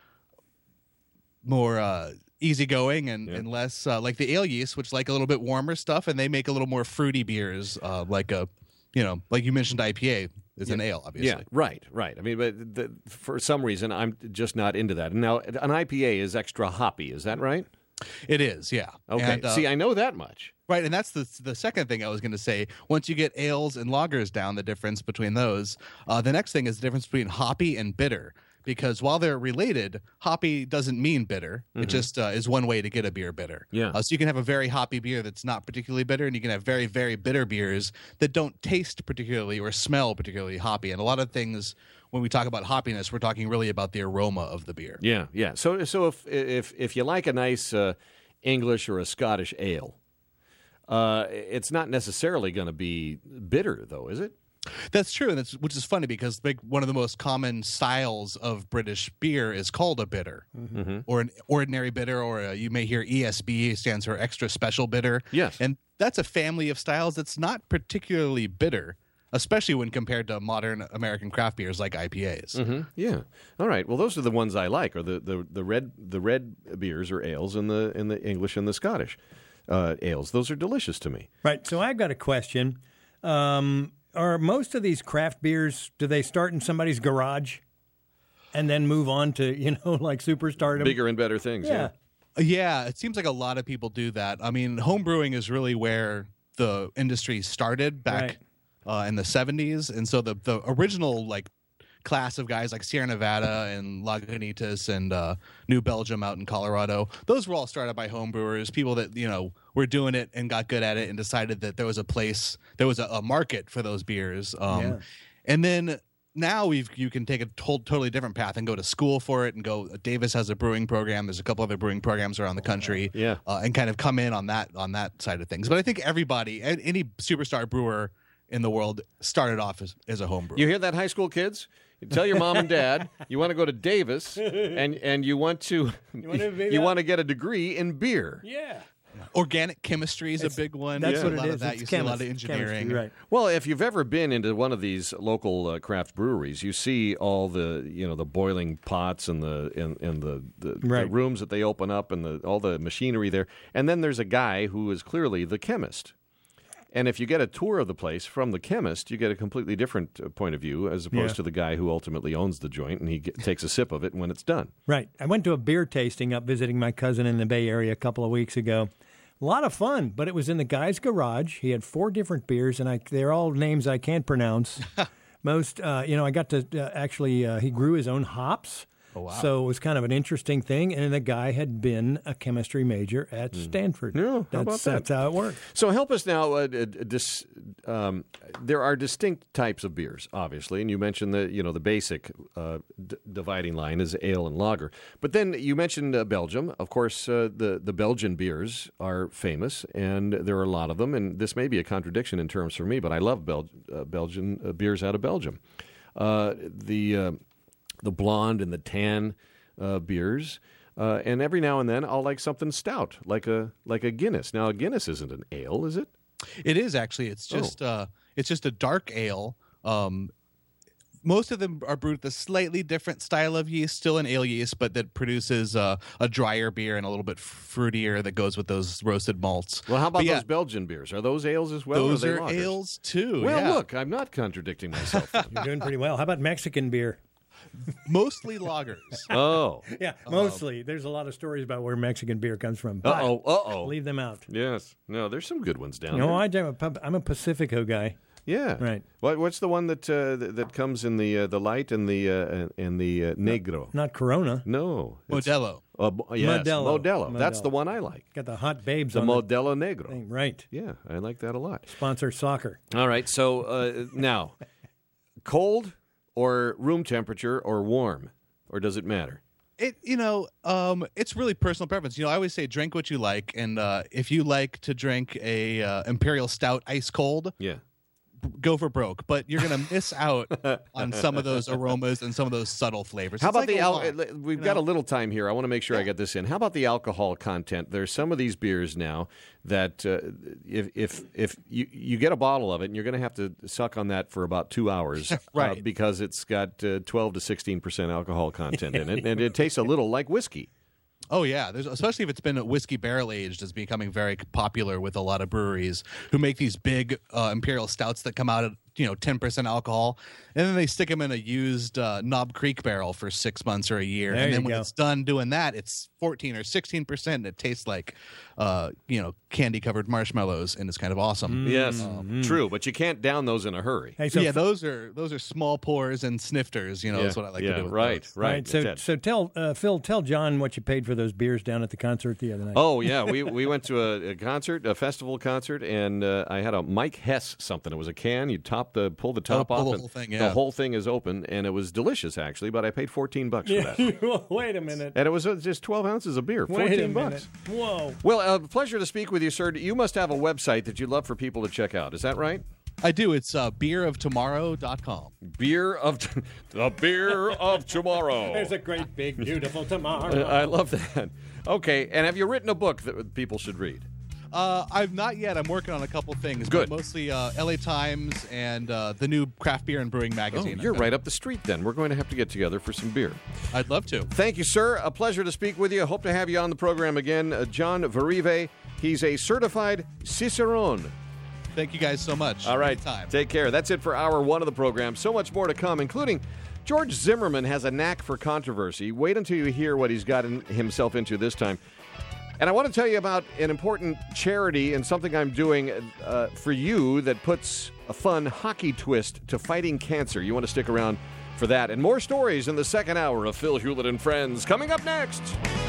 easygoing and less like the ale yeast, which like a little bit warmer stuff, and they make a little more fruity beers, like you mentioned IPA. Is an ale, obviously. Yeah, right. I mean, but for some reason, I'm just not into that. Now, an IPA is extra hoppy. Is that right? It is, yeah. Okay. And, see, I know that much. Right, and that's the second thing I was going to say. Once you get ales and lagers down, the difference between those, the next thing is the difference between hoppy and bitter. Because while they're related, hoppy doesn't mean bitter. It just is one way to get a beer bitter. Yeah. So you can have a very hoppy beer that's not particularly bitter, and you can have very, very bitter beers that don't taste particularly or smell particularly hoppy. And a lot of things, when we talk about hoppiness, we're talking really about the aroma of the beer. Yeah. So if you like a nice English or a Scottish ale, it's not necessarily going to be bitter, though, is it? That's true, and which is funny because one of the most common styles of British beer is called a bitter, or an ordinary bitter, or you may hear ESB stands for extra special bitter. Yes, and that's a family of styles that's not particularly bitter, especially when compared to modern American craft beers like IPAs. Yeah. All right. Well, those are the ones I like, or the red beers or ales, and the English and the Scottish ales. Those are delicious to me. Right. So I've got a question. Are most of these craft beers, do they start in somebody's garage and then move on to, like superstardom? Bigger and better things, yeah. Yeah, it seems like a lot of people do that. I mean, home brewing is really where the industry started back in the 70s. And so the original, class of guys like Sierra Nevada and Lagunitas and New Belgium out in Colorado, those were all started by home brewers, people that, were doing it and got good at it and decided that there was a market for those beers. And then now you can take a totally different path and go to school for it and go. Davis has a brewing program. There's a couple other brewing programs around the country, and kind of come in on that side of things. But I think everybody, any superstar brewer in the world, started off as a home brewer. You hear that, high school kids? You tell your mom and dad you want to go to Davis and you want to get a degree in beer. Yeah. Organic chemistry is a big one. That's what a lot it is. of that. You see a lot of engineering. Right. Well, if you've ever been into one of these local craft breweries, you see all the the boiling pots and the rooms that they open up and all the machinery there. And then there's a guy who is clearly the chemist. And if you get a tour of the place from the chemist, you get a completely different point of view as opposed to the guy who ultimately owns the joint, and he takes a sip of it when it's done. Right. I went to a beer tasting up visiting my cousin in the Bay Area a couple of weeks ago. A lot of fun, but it was in the guy's garage. He had 4 different beers, and they're all names I can't pronounce. Most, I got to actually, he grew his own hops. Oh, wow. So it was kind of an interesting thing, and the guy had been a chemistry major at Stanford. Yeah, how about that? That's how it worked. So help us now. There are distinct types of beers, obviously, and you mentioned the basic dividing line is ale and lager. But then you mentioned Belgium. Of course, the Belgian beers are famous, and there are a lot of them. And this may be a contradiction in terms for me, but I love Belgian beers out of Belgium. The blonde and the tan beers. And every now and then I'll like something stout, like a Guinness. Now a Guinness isn't an ale, is it? It is actually. It's just a dark ale. Most of them are brewed with a slightly different style of yeast, still an ale yeast, but that produces a drier beer and a little bit fruitier that goes with those roasted malts. Well, how about those Belgian beers? Are those ales as well? Those or are ales too. Well, yeah. look, I'm not contradicting myself. You're doing pretty well. How about Mexican beer? Mostly lagers. Oh. Yeah, mostly. There's a lot of stories about where Mexican beer comes from. But Uh-oh. leave them out. Yes. No, there's some good ones down No, there. I'm a Pacifico guy. Yeah. Right. What's the one that comes in the light and the negro? Not Corona. No. Modelo. Yes, Modelo. Modelo. That's Modelo. the one I like. Got the hot babes The on Modelo Negro. the thing. Right. Yeah, I like that a lot. Sponsor soccer. All right, so now, cold or room temperature or warm, or does it matter? It's really personal preference. I always say drink what you like, and if you like to drink a imperial stout ice cold, Yeah. go for broke. But you're gonna miss out on some of those aromas and some of those subtle flavors. How It's about like a lot, we've got a little time here. I want to make sure I get this in. How about the alcohol content? There's some of these beers now that if you get a bottle of it, and you're going to have to suck on that for about 2 hours, Right. Because it's got 12 to 16% alcohol content in it, and it tastes a little like whiskey. Oh yeah, especially if it's been whiskey barrel aged, is becoming very popular with a lot of breweries who make these big imperial stouts that come out at 10% alcohol, and then they stick them in a used Knob Creek barrel for 6 months or a year, There and then you when go. it's done doing that, it's 14 or 16%. And it tastes like candy covered marshmallows, and it's kind of awesome. Yes, true, but you can't down those in a hurry. Hey, so Yeah, those are small pours and snifters. Is what I like to do. With right, those. right. So tell Phil, tell John what you paid for those beers down at the concert the other night. Oh yeah, we went to a concert, a festival concert, and I had a Mike Hess something. It was a can. You pull the top pull off, the and whole thing, yeah. the whole thing is open, and it was delicious actually. But I paid $14 for that, Wait a minute. and it was just 12 ounces of beer. Wait a $14. minute. Whoa. Well, pleasure to speak with you, sir. You must have a website that you'd love for people to check out. Is that right? I do. It's beeroftomorrow.com. The beer of tomorrow. There's a great, big, beautiful tomorrow. I love that. Okay, and have you written a book that people should read? I've not yet. I'm working on a couple things. Good. But mostly LA Times and the new Craft Beer and Brewing Oh, magazine. you're right up the street then. We're going to have to get together for some beer. I'd love to. Thank you, sir. A pleasure to speak with you. Hope to have you on the program again. John Verive, he's a certified Cicerone. Thank you guys so much. All right, Anytime. take care. That's it for hour one of the program. So much more to come, including George Zimmerman has a knack for controversy. Wait until you hear what he's gotten himself into this time. And I want to tell you about an important charity and something I'm doing for you that puts a fun hockey twist to fighting cancer. You want to stick around for that. And more stories in the second hour of Phil Hewlett and Friends coming up next.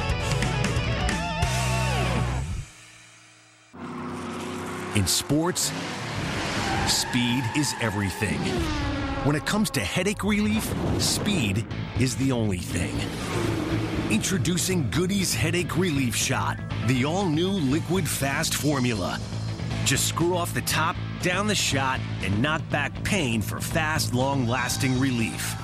In sports, speed is everything. When it comes to headache relief, speed is the only thing. Introducing Goody's Headache Relief Shot, the all-new liquid fast formula. Just screw off the top, down the shot, and knock back pain for fast, long-lasting relief.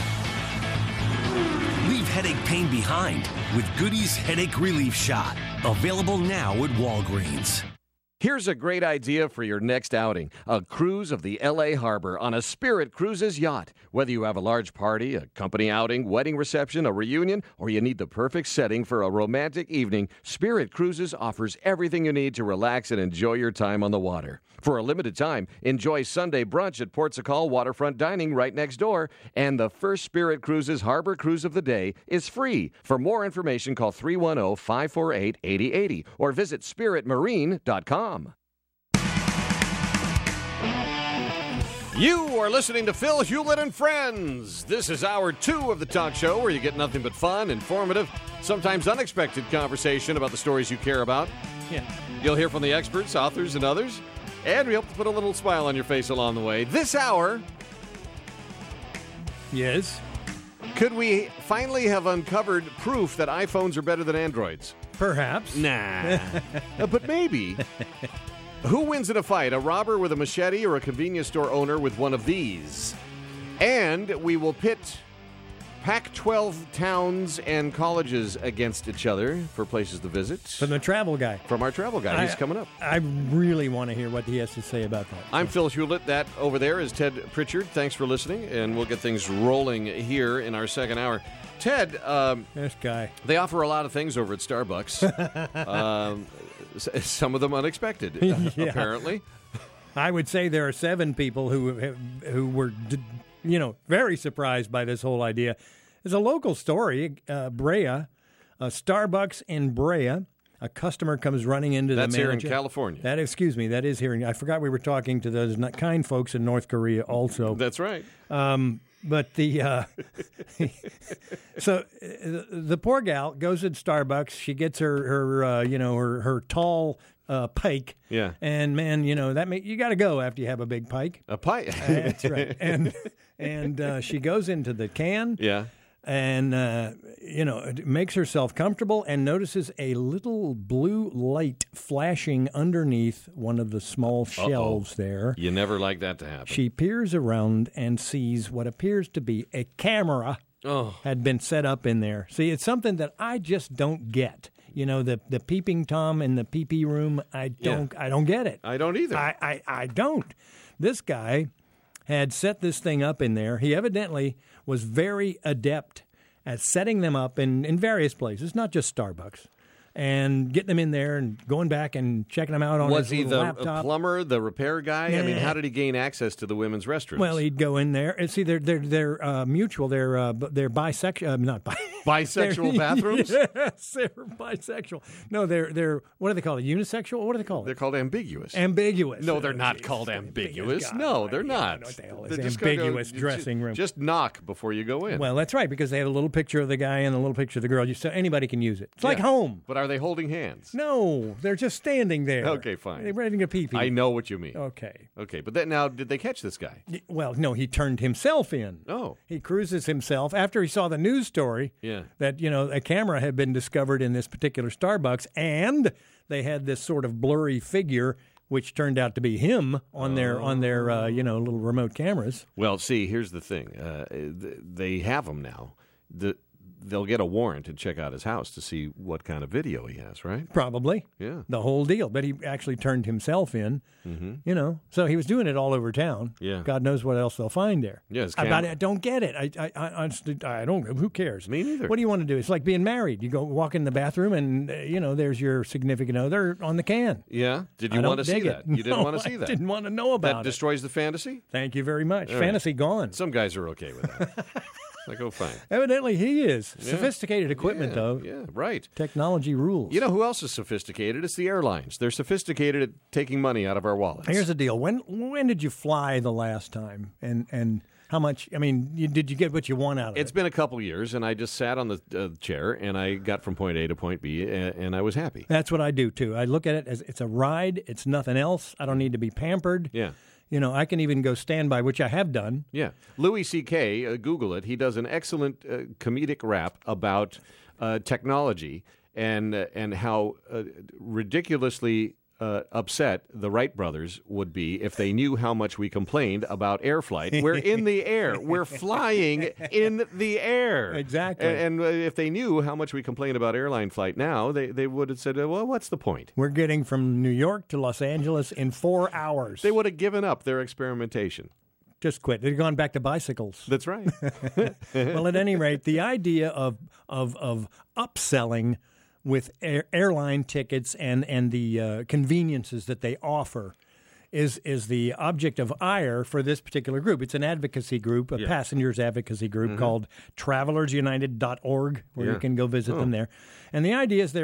Leave headache pain behind with Goody's Headache Relief Shot. Available now at Walgreens. Here's a great idea for your next outing. A cruise of the L.A. Harbor on a Spirit Cruises yacht. Whether you have a large party, a company outing, wedding reception, a reunion, or you need the perfect setting for a romantic evening, Spirit Cruises offers everything you need to relax and enjoy your time on the water. For a limited time, enjoy Sunday brunch at Port Sacal Waterfront Dining right next door. And the first Spirit Cruises Harbor Cruise of the day is free. For more information, call 310-548-8080 or visit spiritmarine.com. You are listening to Phil Hewlett and Friends. This is hour 2 of the talk show where you get nothing but fun, informative, sometimes unexpected conversation about the stories you care about. Yeah. You'll hear from the experts, authors, and others. And we hope to put a little smile on your face along the way. This hour, Yes. could we finally have uncovered proof that iPhones are better than Androids? Perhaps. Nah. But maybe. Who wins in a fight, a robber with a machete or a convenience store owner with one of these? And we will pit Pac-12 towns and colleges against each other for places to visit. From the travel guy. From our travel guy. He's coming up. I really want to hear what he has to say about that. I'm Phil Hewlett. That over there is Ted Pritchard. Thanks for listening, and we'll get things rolling here in our second hour. Ted, This guy. they offer a lot of things over at Starbucks. Some of them unexpected, apparently. I would say there are 7 people who were, very surprised by this whole idea. There's a local story, Brea, a Starbucks in Brea. A customer comes running into the manager. That's here in California. That is here. I forgot we were talking to those kind folks in North Korea also. That's right. But the so the poor gal goes to Starbucks. She gets her tall pike. Yeah. And man, you got to go after you have a big pike. A pie. That's right. And she goes into the can. Yeah. And makes herself comfortable and notices a little blue light flashing underneath one of the small shelves there. You never like that to happen. She peers around and sees what appears to be a camera had been set up in there. See, it's something that I just don't get. The peeping Tom in the pee-pee room, I don't get it. I don't either. I don't. This guy had set this thing up in there. He evidently was very adept at setting them up in various places, not just Starbucks, and getting them in there and going back and checking them out on his little laptop. Was he the plumber, the repair guy? I mean, how did he gain access to the women's restrooms? Well, he'd go in there and see they're mutual. They're bisexual, not bisexual bathrooms. Yes, they're bisexual. No, they're what do they call it? Unisexual? What do they call it? They're called ambiguous. Ambiguous. No, they're not called ambiguous. No, they're not. What the hell They're is just gonna ambiguous dressing room? Just knock before you go in. Well, that's right, because they have a little picture of the guy and a little picture of the girl. So anybody can use it. It's like home. But are they holding hands? No, they're just standing there. Okay, fine. They're ready to pee-pee. I know what you mean. Okay. Okay, but then now, did they catch this guy? Well, no, he turned himself in. Oh. He cruises himself after he saw the news story that, a camera had been discovered in this particular Starbucks, and they had this sort of blurry figure which turned out to be him on their little remote cameras. Well, see, here's the thing. They have him now. They'll get a warrant to check out his house to see what kind of video he has, right? Probably. Yeah. The whole deal. But he actually turned himself in, So he was doing it all over town. Yeah. God knows what else they'll find there. Yeah, I don't get it. I honestly, I don't. Who cares? Me neither. What do you want to do? It's like being married. You go walk in the bathroom and, there's your significant other on the can. Yeah? Did you want to see that? You didn't want to see that? I didn't want to know about it. That destroys the fantasy? Thank you very much. All Fantasy gone. Some guys are okay with that. Like, oh, fine. Evidently he is. Sophisticated equipment, though. Yeah, right. Technology rules. You know who else is sophisticated? It's the airlines. They're sophisticated at taking money out of our wallets. Here's the deal. When did you fly the last time? And how much? I mean, did you get what you want out of it? It's been a couple years, and I just sat on the chair, and I got from point A to point B, and I was happy. That's what I do, too. I look at it as it's a ride. It's nothing else. I don't need to be pampered. Yeah. I can even go standby, which I have done. Yeah. Louis C.K., Google it. He does an excellent comedic rap about technology and how ridiculously upset the Wright brothers would be if they knew how much we complained about air flight. We're in the air. We're flying in the air. Exactly. And if they knew how much we complain about airline flight now, they would have said, well, what's the point? We're getting from New York to Los Angeles in 4 hours. They would have given up their experimentation. Just quit. They've gone back to bicycles. That's right. Well, at any rate, the idea of upselling with airline tickets and the conveniences that they offer is the object of ire for this particular group. It's an advocacy group, a passengers advocacy group called TravelersUnited.org, where you can go visit them there. And the idea is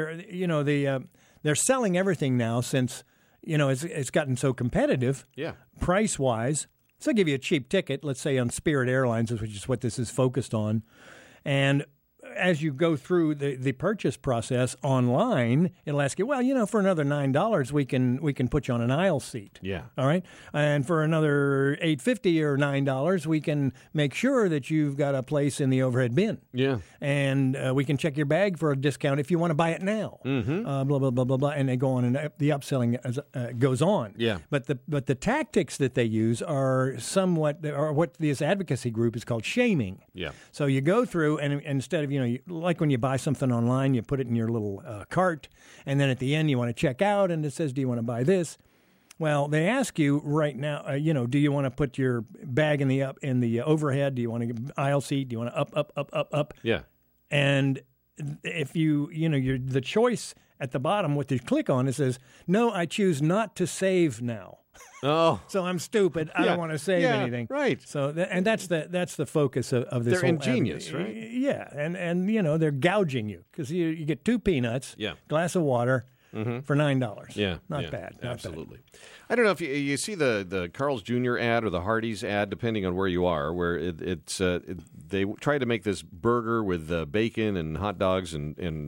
they're selling everything now since it's gotten so competitive, price wise. So they'll give you a cheap ticket, let's say on Spirit Airlines, which is what this is focused on. And as you go through the purchase process online, it'll ask you, well, for another $9, we can put you on an aisle seat. Yeah. All right. And for another $8.50 or $9, we can make sure that you've got a place in the overhead bin. Yeah. And we can check your bag for a discount if you want to buy it now. Mm-hmm. Blah blah blah blah blah. And they go on, and the upselling goes on. Yeah. But the tactics that they use are what this advocacy group is called shaming. Yeah. So you go through, and instead of like when you buy something online, you put it in your little cart, and then at the end you want to check out, and it says, "Do you want to buy this?" Well, they ask you right now, do you want to put your bag in the overhead? Do you want to aisle seat? Do you want to up? Yeah. And if you're the choice at the bottom, what you click on, it says, "No, I choose not to save now." Oh. So I'm stupid. I don't want to save anything. Right. So that's the focus of this. They're whole ingenious, right? Yeah, and they're gouging you because you get 2 peanuts, glass of water for $9. Yeah, not bad. Not absolutely. bad. I don't know if you see the Carl's Jr. ad or the Hardee's ad, depending on where you are, where they try to make this burger with bacon and hot dogs and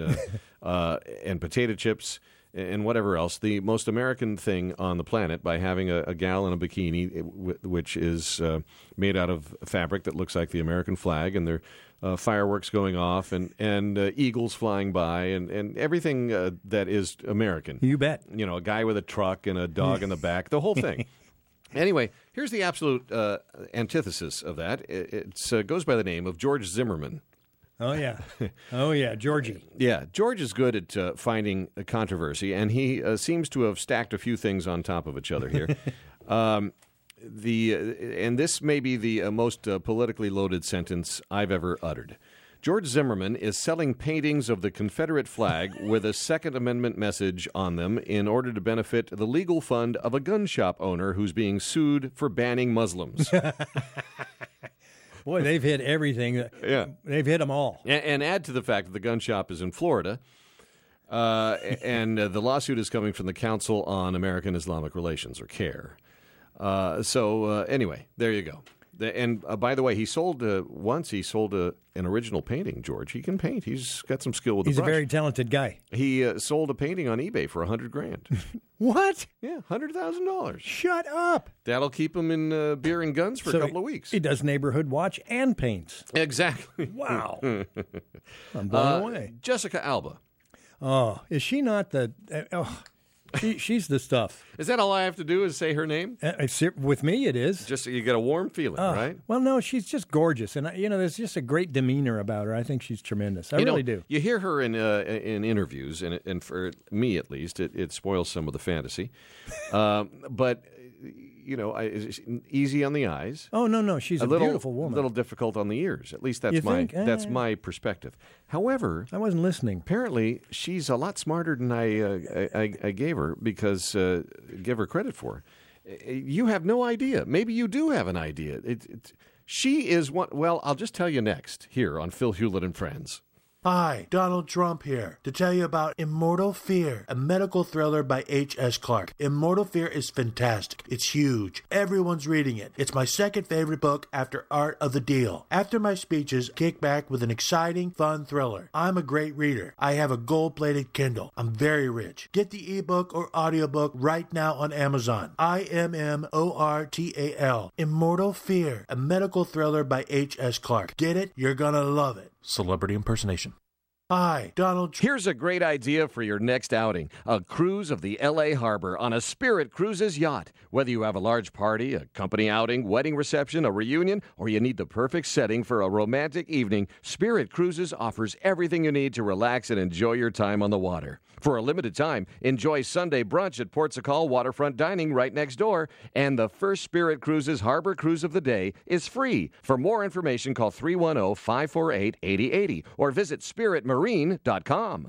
potato chips and whatever else, the most American thing on the planet, by having a gal in a bikini, which is made out of fabric that looks like the American flag, and there are fireworks going off, and eagles flying by, and everything that is American. You bet. A guy with a truck and a dog in the back, the whole thing. Anyway, here's the absolute antithesis of that. It goes by the name of George Zimmerman. Oh, yeah, Georgie. Yeah, George is good at finding a controversy, and he seems to have stacked a few things on top of each other here. And this may be the most politically loaded sentence I've ever uttered. George Zimmerman is selling paintings of the Confederate flag with a Second Amendment message on them in order to benefit the legal fund of a gun shop owner who's being sued for banning Muslims. Boy, they've hit everything. Yeah. They've hit them all. And add to the fact that the gun shop is in Florida, and the lawsuit is coming from the Council on American Islamic Relations, or CAIR. Anyway, there you go. And by the way, he sold an original painting, George. He can paint. He's got some skill with the brush. He's a very talented guy. He sold a painting on eBay for $100,000. What? Yeah, $100,000. Shut up. That'll keep him in beer and guns for a couple of weeks. He does Neighborhood Watch and paints. Exactly. Wow. I'm blown away. Jessica Alba. Oh, is she not the... She's the stuff. Is that all I have to do is say her name? With me, it is. Just so you get a warm feeling, right? Well, no, she's just gorgeous. And, there's just a great demeanor about her. I think she's tremendous. I really do. You hear her in interviews, and for me at least, it spoils some of the fantasy. But... easy on the eyes. Oh, no, she's a beautiful woman. A little difficult on the ears. At least that's my perspective. However, I wasn't listening. Apparently, she's a lot smarter than I gave her give her credit for. You have no idea. Maybe you do have an idea. She is one. Well, I'll just tell you next here on Phil Hewlett and Friends. Hi, Donald Trump here to tell you about Immortal Fear, a medical thriller by H.S. Clark. Immortal Fear is fantastic. It's huge. Everyone's reading it. It's my second favorite book after Art of the Deal. After my speeches, kick back with an exciting, fun thriller. I'm a great reader. I have a gold-plated Kindle. I'm very rich. Get the ebook or audiobook right now on Amazon. IMMORTAL. Immortal Fear, a medical thriller by H.S. Clark. Get it? You're gonna love it. Celebrity impersonation. Hi, Donald. Here's a great idea for your next outing. A cruise of the L.A. Harbor on a Spirit Cruises yacht. Whether you have a large party, a company outing, wedding reception, a reunion, or you need the perfect setting for a romantic evening, Spirit Cruises offers everything you need to relax and enjoy your time on the water. For a limited time, enjoy Sunday brunch at Port Sacal Waterfront Dining right next door, and the first Spirit Cruises Harbor Cruise of the day is free. For more information, call 310-548-8080 or visit spiritmarine.com.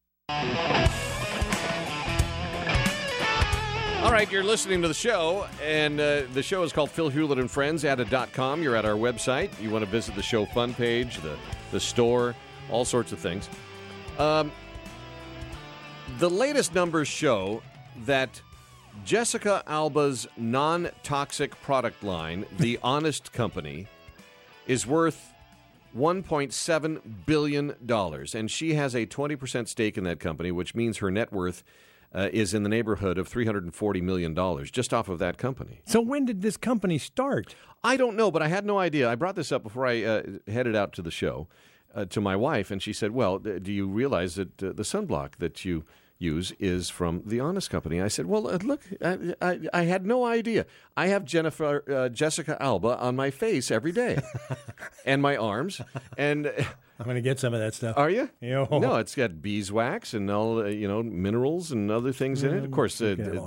All right, you're listening to the show, and the show is called Phil Hewlett and Friends at .com. You're at our website. You want to visit the show fun page, the store, all sorts of things. The latest numbers show that Jessica Alba's non-toxic product line, The Honest Company, is worth $1.7 billion, and she has a 20% stake in that company, which means her net worth is in the neighborhood of $340 million just off of that company. So when did this company start? I don't know, but I had no idea. I brought this up before I headed out to the show to my wife, and she said, well, do you realize that the sunblock that you use is from The Honest Company? I said, well, look, I had no idea. I have Jessica Alba on my face every day and my arms, and I'm going to get some of that stuff. Are you? Yo. No, it's got beeswax and all minerals and other things in it. Of course,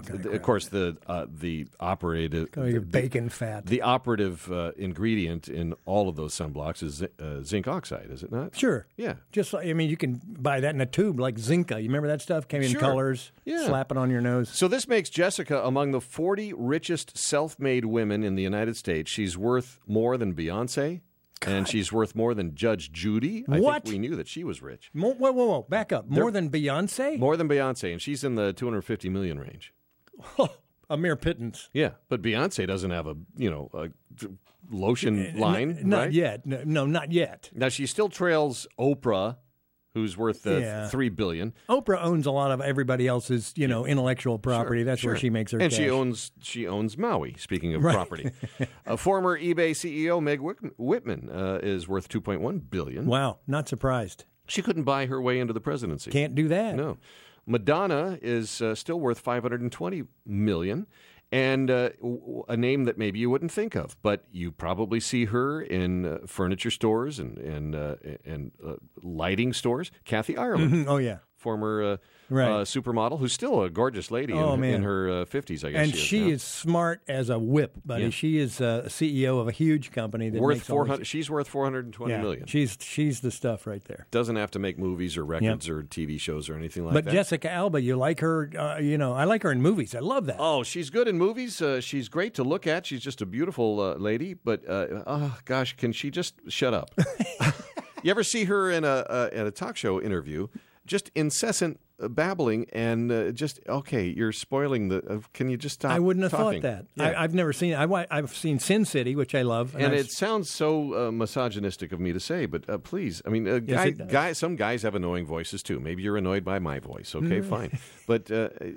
the operative bacon fat. The operative ingredient in all of those sunblocks is zinc oxide, is it not? Sure. Yeah. Just like, you can buy that in a tube like Zinca. You remember that stuff? Came in colors. Yeah. Slap it on your nose. So this makes Jessica among the 40 richest self-made women in the United States. She's worth more than Beyonce. God. And she's worth more than Judge Judy. I think we knew that she was rich. Whoa. Back up. More than Beyonce? More than Beyonce, and she's in the $250 million range. A mere pittance. Yeah, but Beyonce doesn't have a lotion line, not right? Yet. No, not yet. Now, she still trails Oprah, who's worth $3 billion. Oprah owns a lot of everybody else's, intellectual property. That's where she makes her and cash. she owns Maui, speaking of property. Former eBay CEO Meg Whitman is worth $2.1 billion. Wow, not surprised. She couldn't buy her way into the presidency. Can't do that. No. Madonna is still worth $520 million. And a name that maybe you wouldn't think of, but you probably see her in furniture stores and lighting stores. Kathy Ireland. Mm-hmm. Oh, yeah. Former supermodel, who's still a gorgeous lady in her 50s, I guess. And she is smart as a whip, buddy. Yeah. She is a CEO of a huge company that worth She's worth $420 million. She's the stuff right there. Doesn't have to make movies or records or TV shows or anything like that. But Jessica Alba, you like her? I like her in movies. I love that. Oh, she's good in movies. She's great to look at. She's just a beautiful lady. But gosh, can she just shut up? You ever see her in a talk show interview? Just incessant babbling and you're spoiling the. Can you just stop? I wouldn't have talking? thought that. Yeah. I've never seen. I've seen Sin City, which I love, and it sounds so misogynistic of me to say, but please, I mean, some guys have annoying voices too. Maybe you're annoyed by my voice. Okay, fine, but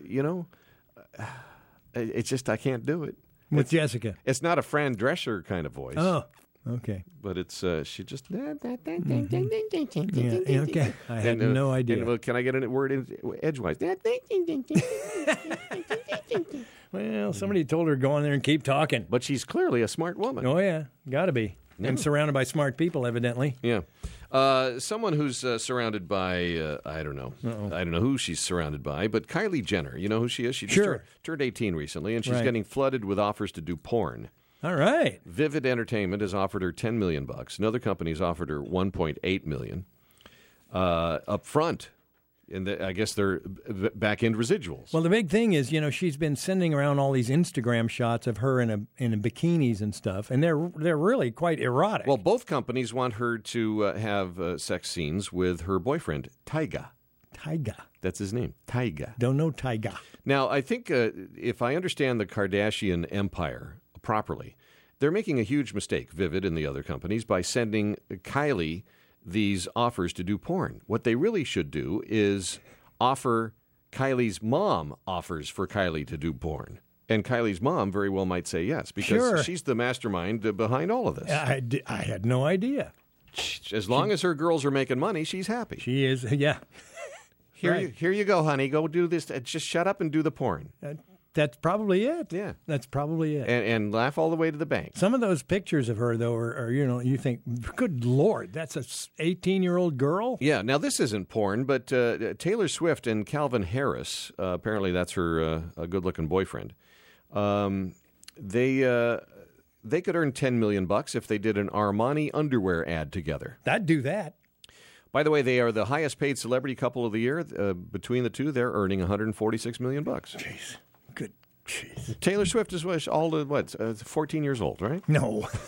it's just I can't do it with Jessica. It's not a Fran Drescher kind of voice. Oh. Okay. But it's she just okay. I had no idea. And, can I get a word in edgewise? Well, somebody told her to go on there and keep talking. But she's clearly a smart woman. Oh yeah, got to be. Yeah. And surrounded by smart people, evidently. Yeah. Someone who's surrounded by, I don't know. I don't know who she's surrounded by, but Kylie Jenner. You know who she is? She just turned 18 recently, and she's getting flooded with offers to do porn. All right. Vivid Entertainment has offered her $10 million. Another company's offered her $1.8 million up front. And I guess they're back-end residuals. Well, the big thing is, she's been sending around all these Instagram shots of her in bikinis and stuff, and they're really quite erotic. Well, both companies want her to have sex scenes with her boyfriend, Tyga. Tyga. That's his name, Tyga. Don't know Tyga. Now, I think if I understand the Kardashian empire properly, they're making a huge mistake, Vivid and the other companies, by sending Kylie these offers to do porn. What they really should do is offer Kylie's mom offers for Kylie to do porn. And Kylie's mom very well might say yes, because she's the mastermind behind all of this. I had no idea. As long as her girls are making money, she's happy. She is, yeah. Here you go, honey. Go do this. Just shut up and do the porn. That's probably it. Yeah. That's probably it. And laugh all the way to the bank. Some of those pictures of her, though, are you think, good Lord, that's a 18-year-old girl? Yeah. Now, this isn't porn, but Taylor Swift and Calvin Harris, apparently that's her good-looking boyfriend, they could earn $10 million if they did an Armani underwear ad together. I'd do that. By the way, they are the highest-paid celebrity couple of the year. Between the two, they're earning $146 million. Jeez. Good. Jeez. Taylor Swift is 14 years old, right? No.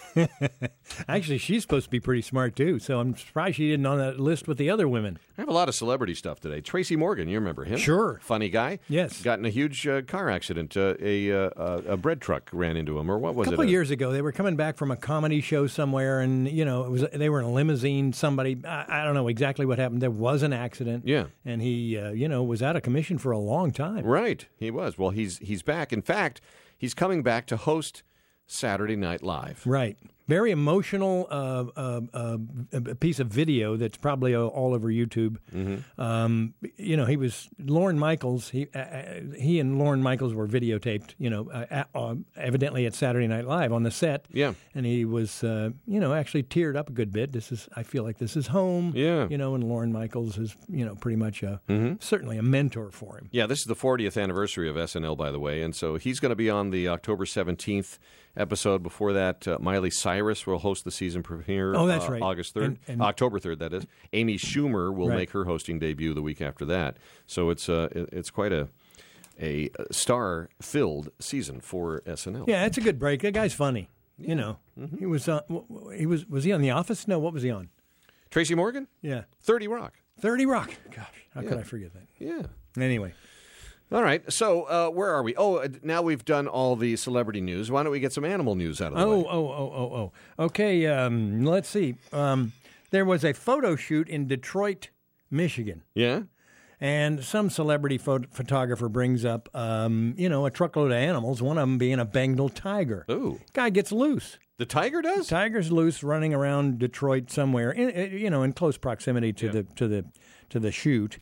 Actually, she's supposed to be pretty smart, too, so I'm surprised she didn't on that list with the other women. I have a lot of celebrity stuff today. Tracy Morgan, you remember him? Sure. Funny guy. Yes. Got in a huge car accident. A bread truck ran into him, or what was A it? couple of years ago, they were coming back from a comedy show somewhere, and, they were in a limousine. Somebody, I don't know exactly what happened. There was an accident. Yeah. And he, was out of commission for a long time. Right, he was. Well, he's back. In fact, he's coming back to host Saturday Night Live. Right. Very emotional piece of video that's probably all over YouTube. Mm-hmm. He was Lorne Michaels. He and Lorne Michaels were videotaped. Evidently at Saturday Night Live on the set. Yeah. And he was, actually teared up a good bit. I feel like this is home. Yeah. And Lorne Michaels is, pretty much certainly a mentor for him. Yeah, this is the 40th anniversary of SNL, by the way, and so he's going to be on the October 17th episode. Before that, Miley Cyrus will host the season premiere. Oh, that's right. August 3rd, and October 3rd, that is. Amy Schumer will Right. make her hosting debut the week after that. So it's quite a star-filled season for SNL. Yeah, it's a good break. That guy's funny. Mm-hmm. He was was he on The Office? No, what was he on? Tracy Morgan, Yeah, 30 Rock. 30 Rock. Gosh, how could Yeah. I forget that? Yeah. Anyway. All right. So where are we? Oh, now we've done all the celebrity news. Why don't we get some animal news out of the way? Oh. Okay, let's see. There was a photo shoot in Detroit, Michigan, Yeah? and some celebrity photographer brings up, a truckload of animals, one of them being a Bengal tiger. Ooh. Guy gets loose. The tiger does? Tiger's loose, running around Detroit somewhere, in close proximity to the shoot,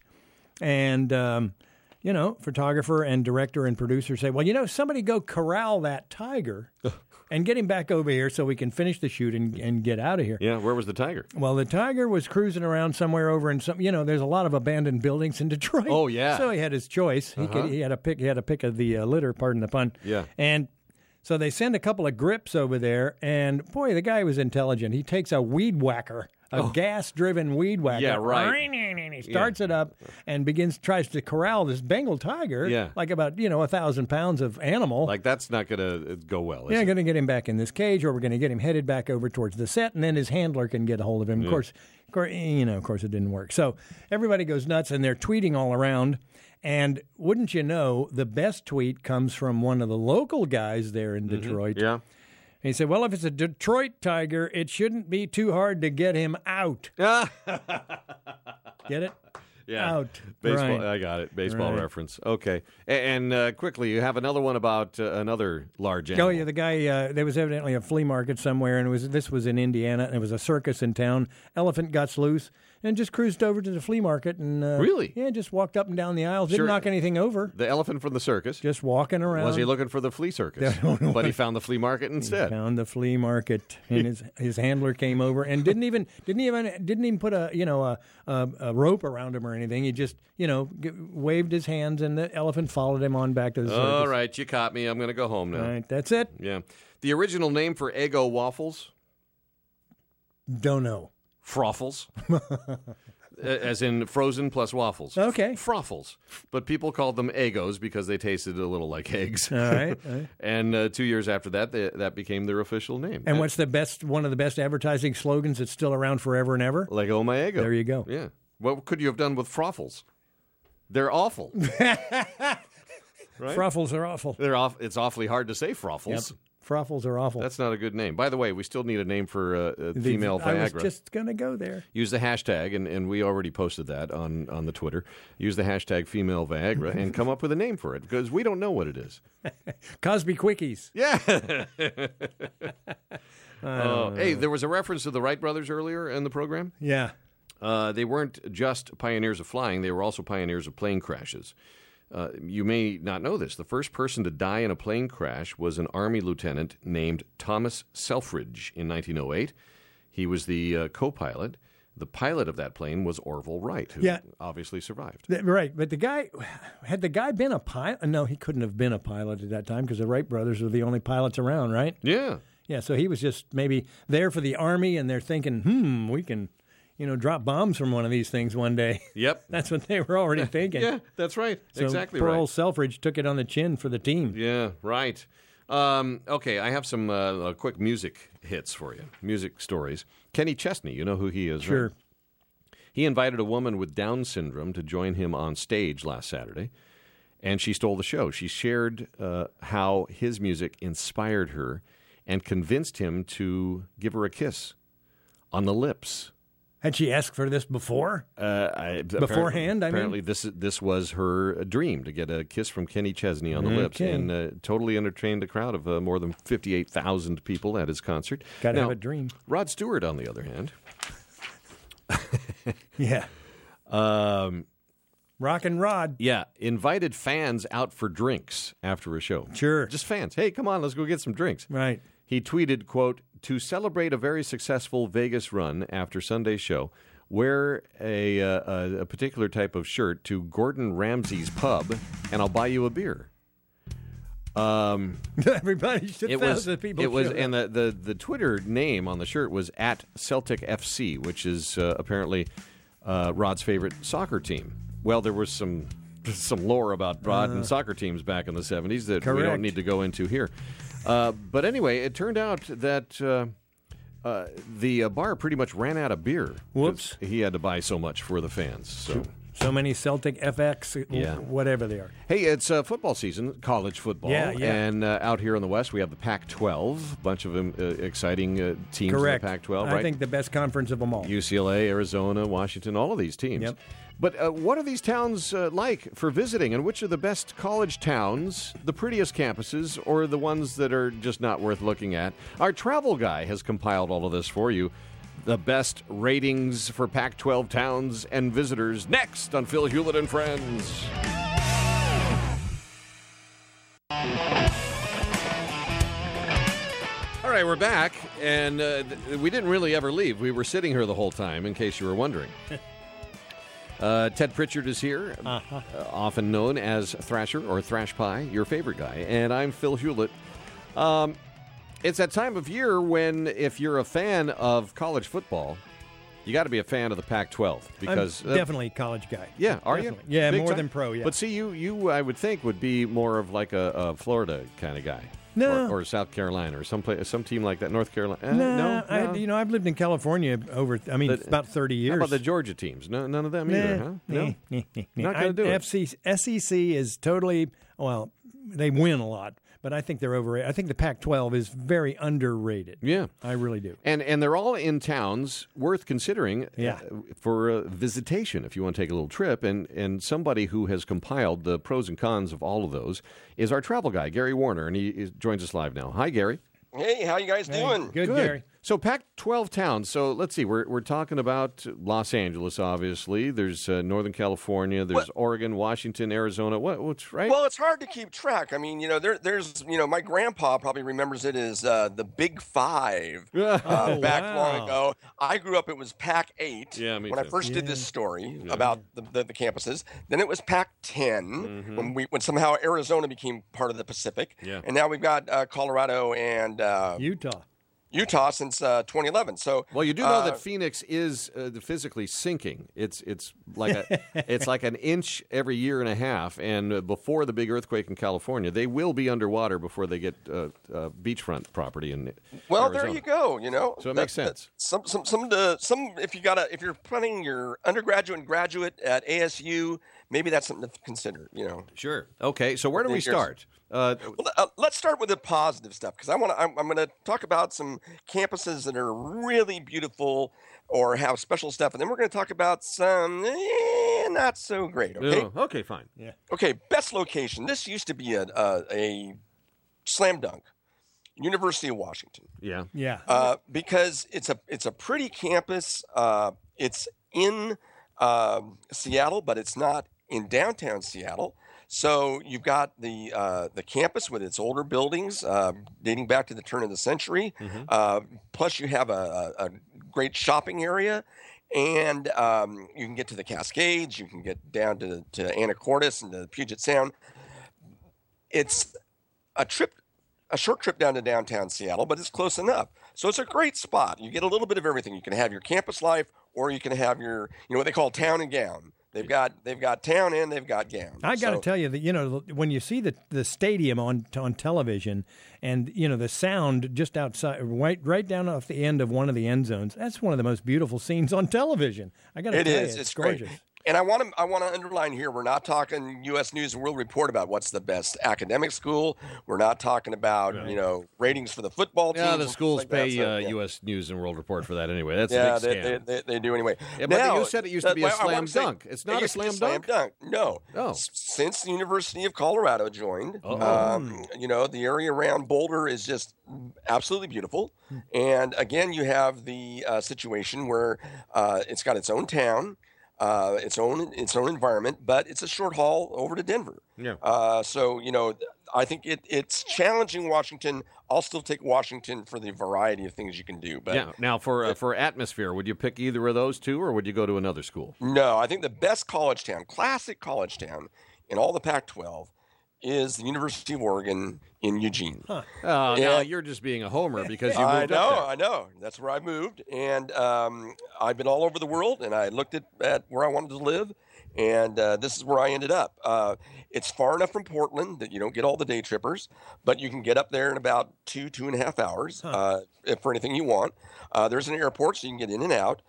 and photographer and director and producer say, well, somebody go corral that tiger and get him back over here so we can finish the shoot and get out of here. Yeah, where was the tiger? Well, the tiger was cruising around somewhere over in some, there's a lot of abandoned buildings in Detroit. Oh, yeah. So he had his choice. He had a pick of the litter, pardon the pun. Yeah. And so they send a couple of grips over there, and boy, the guy was intelligent. He takes a weed whacker. A gas-driven weed whacker. Yeah, right. And he starts it up and tries to corral this Bengal tiger. Yeah. Like about 1,000 pounds of animal. Like, that's not going to go well, is Yeah, it? going to get him back in this cage, or we're going to get him headed back over towards the set, and then his handler can get a hold of him. Of course, it didn't work. So everybody goes nuts, and they're tweeting all around. And wouldn't you know, the best tweet comes from one of the local guys there in Detroit. Yeah. He said, well, if it's a Detroit tiger, it shouldn't be too hard to get him out. Get it? Yeah. Out. Baseball. Right. I got it. Baseball Right. reference. Okay. And quickly, you have another one about another large animal. Oh, yeah, the guy, there was evidently a flea market somewhere, and this was in Indiana, and it was a circus in town. Elephant got loose and just cruised over to the flea market. And Really? Yeah, just walked up and down the aisles. Didn't knock anything over. The elephant from the circus. Just walking around. Was he looking for the flea circus? But he found the flea market instead. Found the flea market, and his handler came over and didn't even put a rope around him or anything. He just waved his hands, and the elephant followed him on back to the circus. All right, you caught me. I'm going to go home now. All right, that's it. Yeah. The original name for Eggo waffles? Don't know. Froffles. As in frozen plus waffles. Okay. Froffles. But people called them Eggos because they tasted a little like eggs. All right. And 2 years after that, that became their official name. And what's one of the best advertising slogans that's still around forever and ever? Like, oh, my Eggo. There you go. Yeah. What could you have done with Froffles? They're awful. Right? Froffles are awful. It's awfully hard to say Froffles. Yep. Froffles are awful. That's not a good name. By the way, we still need a name for female Viagra. I was just going to go there. Use the hashtag, and we already posted that on the Twitter. Use the hashtag female Viagra and come up with a name for it, because we don't know what it is. Cosby Quickies. Yeah. Hey, there was a reference to the Wright brothers earlier in the program. Yeah. They weren't just pioneers of flying. They were also pioneers of plane crashes. You may not know this. The first person to die in a plane crash was an Army lieutenant named Thomas Selfridge in 1908. He was the co-pilot. The pilot of that plane was Orville Wright, who obviously survived. Right, but had the guy been a pilot? No, he couldn't have been a pilot at that time because the Wright brothers were the only pilots around, right? Yeah. Yeah, so he was just maybe there for the Army, and they're thinking, we can drop bombs from one of these things one day. Yep. That's what they were already thinking. Yeah, that's right. So exactly poor right. old Selfridge took it on the chin for the team. Yeah, right. Okay, I have some quick music hits for you, music stories. Kenny Chesney, you know who he is, Sure. right? He invited a woman with Down syndrome to join him on stage last Saturday, and she stole the show. She shared how his music inspired her and convinced him to give her a kiss on the lips. Had she asked for this before? Beforehand, apparently this was her dream, to get a kiss from Kenny Chesney on the lips, and totally entertained a crowd of more than 58,000 people at his concert. Got to have a dream. Rod Stewart, on the other hand. Yeah. Rock and Rod. Yeah, invited fans out for drinks after a show. Sure. Just fans. Hey, come on, let's go get some drinks. Right. He tweeted, quote, "To celebrate a very successful Vegas run after Sunday's show, wear a particular type of shirt to Gordon Ramsay's pub, and I'll buy you a beer." Everybody should thousands of people. It was, showed and up. the Twitter name on the shirt was at Celtic FC, which is apparently Rod's favorite soccer team. Well, there was some lore about Rod and soccer teams back in the 70s that we don't need to go into here. But anyway, it turned out that the bar pretty much ran out of beer. Whoops. He had to buy so much for the fans. So many Celtic FX, whatever they are. Hey, it's football season, college football. Yeah. And out here in the West, we have the Pac-12, a bunch of exciting teams Correct. in the Pac-12, right? I think the best conference of them all. UCLA, Arizona, Washington, all of these teams. Yep. But what are these towns like for visiting, and which are the best college towns, the prettiest campuses, or the ones that are just not worth looking at? Our travel guy has compiled all of this for you. The best ratings for Pac-12 towns and visitors, next on Phil Hewlett and Friends. All right, we're back, and we didn't really ever leave. We were sitting here the whole time, in case you were wondering. Ted Pritchard is here, often known as Thrasher or Thrash Pie, your favorite guy, and I'm Phil Hewlett. It's that time of year when, if you're a fan of college football, you got to be a fan of the Pac-12 because I'm definitely a college guy. Yeah, are definitely. you? Yeah, Big more time? than pro. Yeah, But see, you I would think would be more of like a Florida kind of guy. No. or South Carolina or some team like that. North Carolina. no. No. I've lived in California about 30 years. How about the Georgia teams? None of them either, huh? No. Not going to do it. SEC is totally, well, they win a lot, but I think they're overrated. I think the Pac-12 is very underrated. Yeah. I really do. And they're all in towns worth considering for visitation if you want to take a little trip. And somebody who has compiled the pros and cons of all of those is our travel guy, Gary Warner, and he joins us live now. Hi, Gary. Hey, how you guys doing? Good, Gary. So Pac-12 towns. So let's see. We're talking about Los Angeles, obviously. There's Northern California. There's Oregon, Washington, Arizona. What's right? Well, it's hard to keep track. I mean, there's my grandpa probably remembers it as the Big Five back long ago. I grew up. It was Pac-8 me when I too. first did this story about the campuses. Then it was Pac-10 when somehow Arizona became part of the Pacific. Yeah. And now we've got Colorado and Utah since 2011. So well, you do know that Phoenix is physically sinking. It's like it's like an inch every year and a half. And before the big earthquake in California, they will be underwater before they get beachfront property in Well, Arizona. there you go. So it makes sense. Some if you're planning your undergraduate and graduate at ASU, maybe that's something to consider. Sure. Okay. So where do we start? Let's start with the positive stuff because I'm going to talk about some campuses that are really beautiful or have special stuff, and then we're going to talk about some not so great. Okay. Oh, okay. Fine. Yeah. Okay. Best location. This used to be a slam dunk. University of Washington. Yeah. Yeah. Because it's a pretty campus. It's in Seattle, but it's not in downtown Seattle. So you've got the campus with its older buildings dating back to the turn of the century. Plus, you have a great shopping area, and you can get to the Cascades. You can get down to Anacortes and to Puget Sound. It's a short trip down to downtown Seattle, but it's close enough. So it's a great spot. You get a little bit of everything. You can have your campus life, or you can have your what they call town and gown. They've got town and they've got gown. I got to tell you that when you see the stadium on television, and the sound just outside, right down off the end of one of the end zones, that's one of the most beautiful scenes on television. I got to tell you, it's gorgeous. Great. And I want to underline here, we're not talking U.S. News and World Report about what's the best academic school. We're not talking about ratings for the football teams. Yeah, the schools like pay that, U.S. News and World Report for that anyway. That's a big scam. They do anyway. Yeah, but you said it used to be a slam dunk. It's not a slam dunk. No. Oh. Since the University of Colorado joined, the area around Boulder is just absolutely beautiful. And again, you have the situation where it's got its own town. Its own environment, but it's a short haul over to Denver. Yeah. So I think it's challenging Washington. I'll still take Washington for the variety of things you can do. But yeah. Now for atmosphere, would you pick either of those two, or would you go to another school? No, I think the best college town, classic college town in all the Pac-12, is the University of Oregon in Eugene. Huh. Now you're just being a homer because you moved up there. I know. That's where I moved. And I've been all over the world, and I looked at where I wanted to live, and this is where I ended up. It's far enough from Portland that you don't get all the day trippers, but you can get up there in about 2.5 hours for anything you want. There's an airport, so you can get in and out.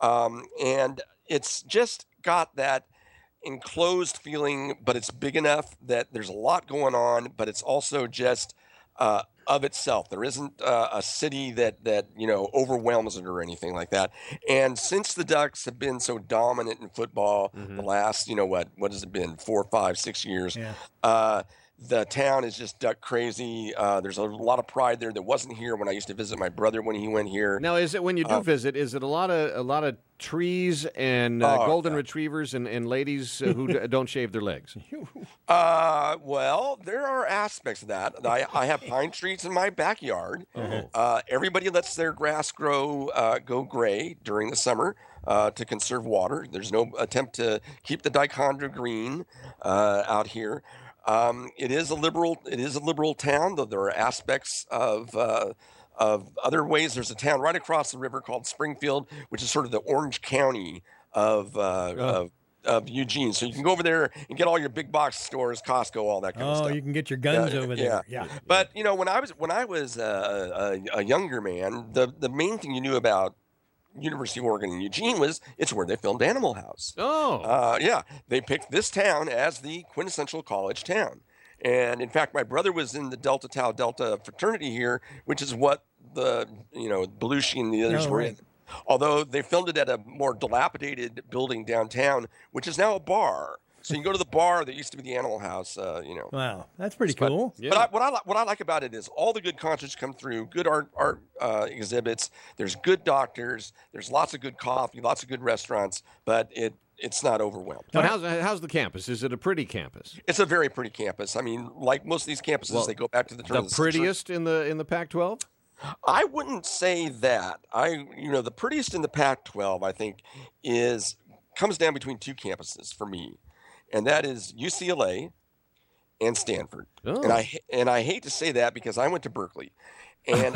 And it's just got that enclosed feeling, but it's big enough that there's a lot going on, but it's also just of itself. There isn't a city that overwhelms it or anything like that. And since the Ducks have been so dominant in football the last, what has it been, 4, 5, 6 years, the town is just duck crazy. There's a lot of pride there that wasn't here when I used to visit my brother when he went here. Now, is it when you do visit? Is it a lot of trees and golden retrievers and ladies who don't shave their legs? Well, there are aspects of that. I have pine trees in my backyard. Everybody lets their grass go gray during the summer to conserve water. There's no attempt to keep the dichondra green out here. It is a liberal town, though there are aspects of other ways. There's a town right across the river called Springfield, which is sort of the Orange County of Eugene. So you can go over there and get all your big box stores, Costco, all that kind of stuff. Oh, you can get your guns over there. Yeah. But when I was a younger man, the main thing you knew about University of Oregon in Eugene it's where they filmed Animal House. They picked this town as the quintessential college town. And in fact, my brother was in the Delta Tau Delta fraternity here, which is what the Belushi and the others were in. Although they filmed it at a more dilapidated building downtown, which is now a bar. So you can go to the bar that used to be the Animal House. Wow, that's pretty cool. But what I like about it is all the good concerts come through, good art exhibits. There's good doctors. There's lots of good coffee, lots of good restaurants. But it's not overwhelmed. But how's the campus? Is it a pretty campus? It's a very pretty campus. I mean, like most of these campuses, they go back to the turn of the prettiest in the Pac-12. I wouldn't say that. The prettiest in the Pac-12, I think, comes down between two campuses for me. And that is UCLA and Stanford. Oh. And I hate to say that because I went to Berkeley, and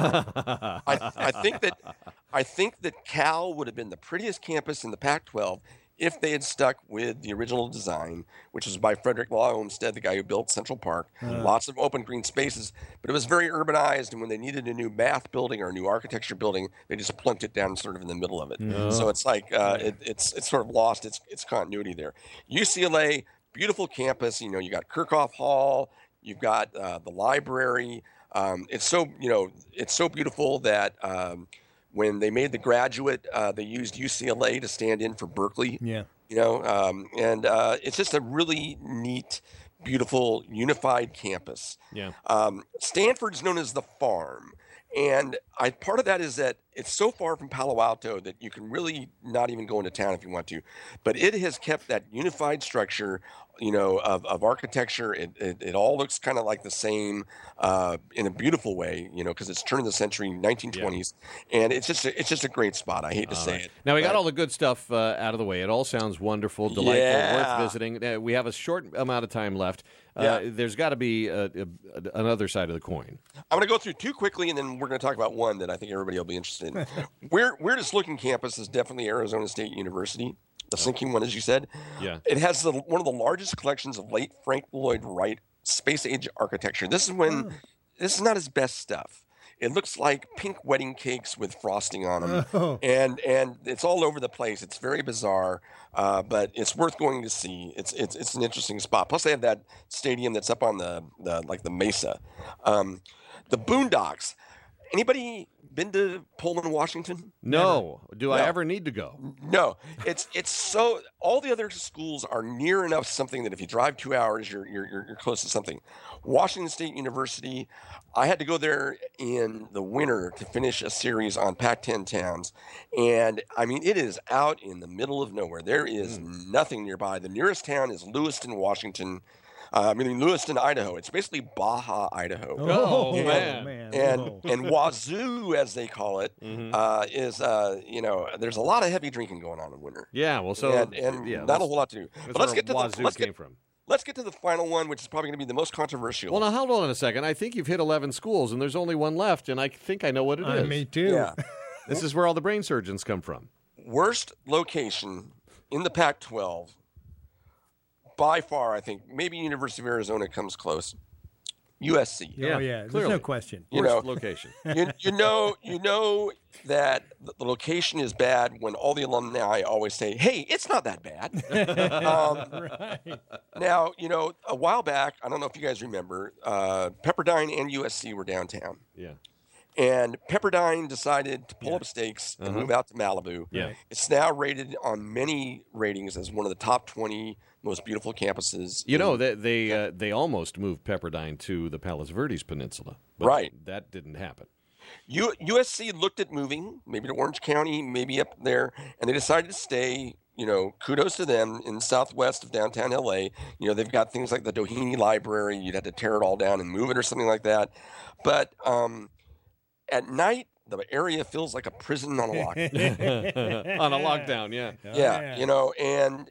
I think that Cal would have been the prettiest campus in the Pac-12 if they had stuck with the original design, which was by Frederick Law Olmsted, the guy who built Central Park. Lots of open green spaces, but it was very urbanized. And when they needed a new math building or a new architecture building, they just plunked it down sort of in the middle of it. So it's like it's sort of lost its continuity there. UCLA, beautiful campus. You got Kirchhoff Hall. You've got the library. It's so beautiful that when they made The Graduate, they used UCLA to stand in for Berkeley. Yeah. And it's just a really neat, beautiful, unified campus. Yeah. Stanford's known as the Farm. And part of that is that it's so far from Palo Alto that you can really not even go into town if you want to. But it has kept that unified structure, of architecture. It all looks kind of like the same in a beautiful way, because it's turn of the century, 1920s. Yeah. And it's just a great spot. I hate to say it. Now, we got all the good stuff out of the way. It all sounds wonderful, delightful, worth visiting. We have a short amount of time left. There's got to be another side of the coin. I'm going to go through two quickly, and then we're going to talk about one that I think everybody will be interested in. Weirdest looking campus is definitely Arizona State University. the sinking one, as you said. Yeah. It has one of the largest collections of late Frank Lloyd Wright space age architecture. This is not his best stuff. It looks like pink wedding cakes with frosting on them, and it's all over the place. It's very bizarre, but it's worth going to see. It's an interesting spot. Plus, they have that stadium that's up on the mesa. The Boondocks. Anybody been to Pullman, Washington? No. Do I ever need to go? No. It's so all the other schools are near enough something that if you drive 2 hours, you're close to something. Washington State University, I had to go there in the winter to finish a series on Pac-10 towns, and I mean it is out in the middle of nowhere. There is nothing nearby. The nearest town is Lewiston, Washington. Lewiston, Idaho. It's basically Baja, Idaho. Oh, man. And Wazoo, as they call it, is there's a lot of heavy drinking going on in winter. Yeah, well, so not a whole lot to do. But let's get to let's get to the final one, which is probably going to be the most controversial. Well, now hold on a second. I think you've hit 11 schools, and there's only one left, and I think I know what it is. Me too. Yeah. This is where all the brain surgeons come from. Worst location in the Pac-12. By far, I think maybe University of Arizona comes close. USC. Oh yeah, there's no question. Worst location. You know that the location is bad when all the alumni always say, "Hey, it's not that bad." Right. Now, a while back, I don't know if you guys remember, Pepperdine and USC were downtown. Yeah. And Pepperdine decided to pull up stakes and move out to Malibu. Yeah. It's now rated on many ratings as one of the top 20 most beautiful campuses. They almost moved Pepperdine to the Palos Verdes Peninsula. But right. That didn't happen. USC looked at moving, maybe to Orange County, maybe up there, and they decided to stay. Kudos to them in southwest of downtown LA. They've got things like the Doheny Library. You'd have to tear it all down and move it or something like that. But at night, the area feels like a prison on a lockdown. On a lockdown, yeah. And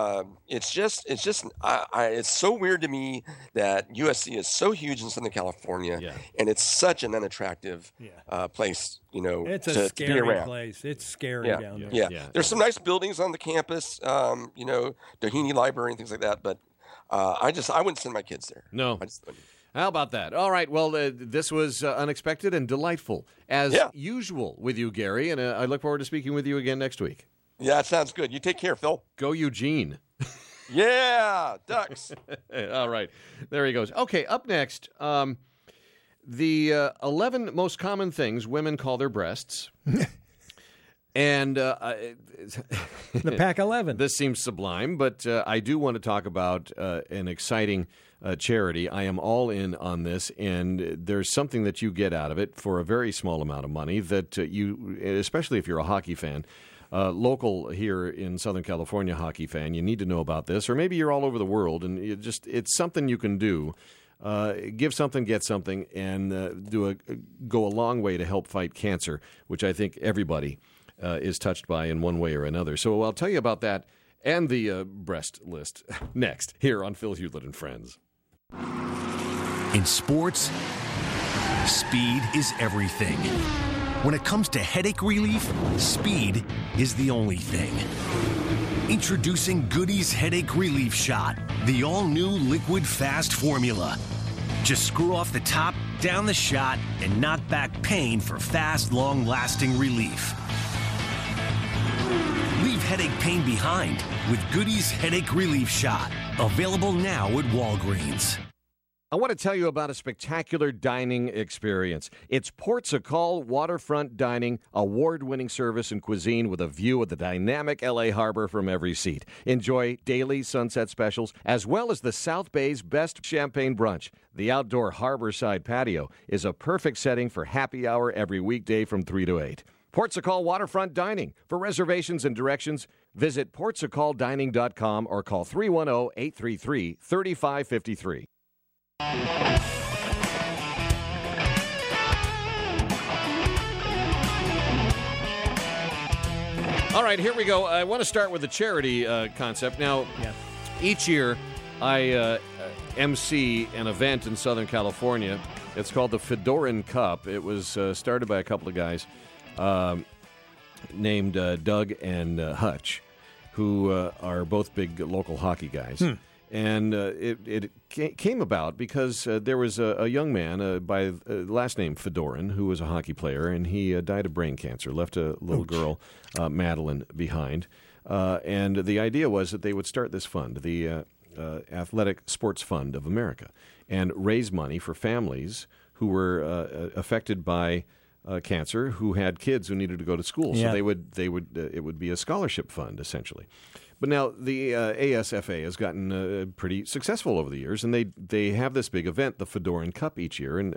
it's so weird to me that USC is so huge in Southern California, and it's such an unattractive place. It's a to scary be around. place. It's scary down there. Yeah. There's some nice buildings on the campus. Doheny Library and things like that, but I wouldn't send my kids there. No. I just wouldn't. How about that? All right. Well, this was unexpected and delightful, as usual with you, Gary, and I look forward to speaking with you again next week. Yeah, that sounds good. You take care, Phil. Go Eugene. Yeah, Ducks. All right. There he goes. Okay, up next, the 11 most common things women call their breasts. And the Pac-11. This seems sublime, but I do want to talk about an exciting charity. I am all in on this, and there's something that you get out of it for a very small amount of money that you, especially if you're a hockey fan, local here in Southern California hockey fan, you need to know about this, or maybe you're all over the world, and it's something you can do. Give something, get something, and go a long way to help fight cancer, which I think everybody is touched by in one way or another. So I'll tell you about that and the breast list next here on Phil Hewlett and Friends. In sports, speed is everything. When it comes to headache relief, speed is the only thing. Introducing Goody's Headache Relief Shot, the all-new liquid fast formula. Just screw off the top, down the shot, and knock back pain for fast, long-lasting relief. Leave headache pain behind with Goody's Headache Relief Shot. Available now at Walgreens. I want to tell you about a spectacular dining experience. It's Ports a Call Waterfront Dining, award-winning service and cuisine with a view of the dynamic L.A. harbor from every seat. Enjoy daily sunset specials, as well as the South Bay's best champagne brunch. The outdoor harborside patio is a perfect setting for happy hour every weekday from 3 to 8. Ports a Call Waterfront Dining. For reservations and directions, visit portsacalldining.com or call 310-833-3553. All right, here we go. I want to start with the charity concept. Now, each year I MC an event in Southern California. It's called the Fedoran Cup. It was started by a couple of guys named Doug and Hutch. who are both big local hockey guys. And it came about because there was a young man by last name Fedorin who was a hockey player, and he died of brain cancer, left a little girl, Madeline, behind. And the idea was that they would start this fund, the Athletic Sports Fund of America, and raise money for families who were affected by cancer, who had kids who needed to go to school. Yeah. So it would be a scholarship fund, essentially. But now the ASFA has gotten pretty successful over the years, and they have this big event, the Fedorin Cup, each year, and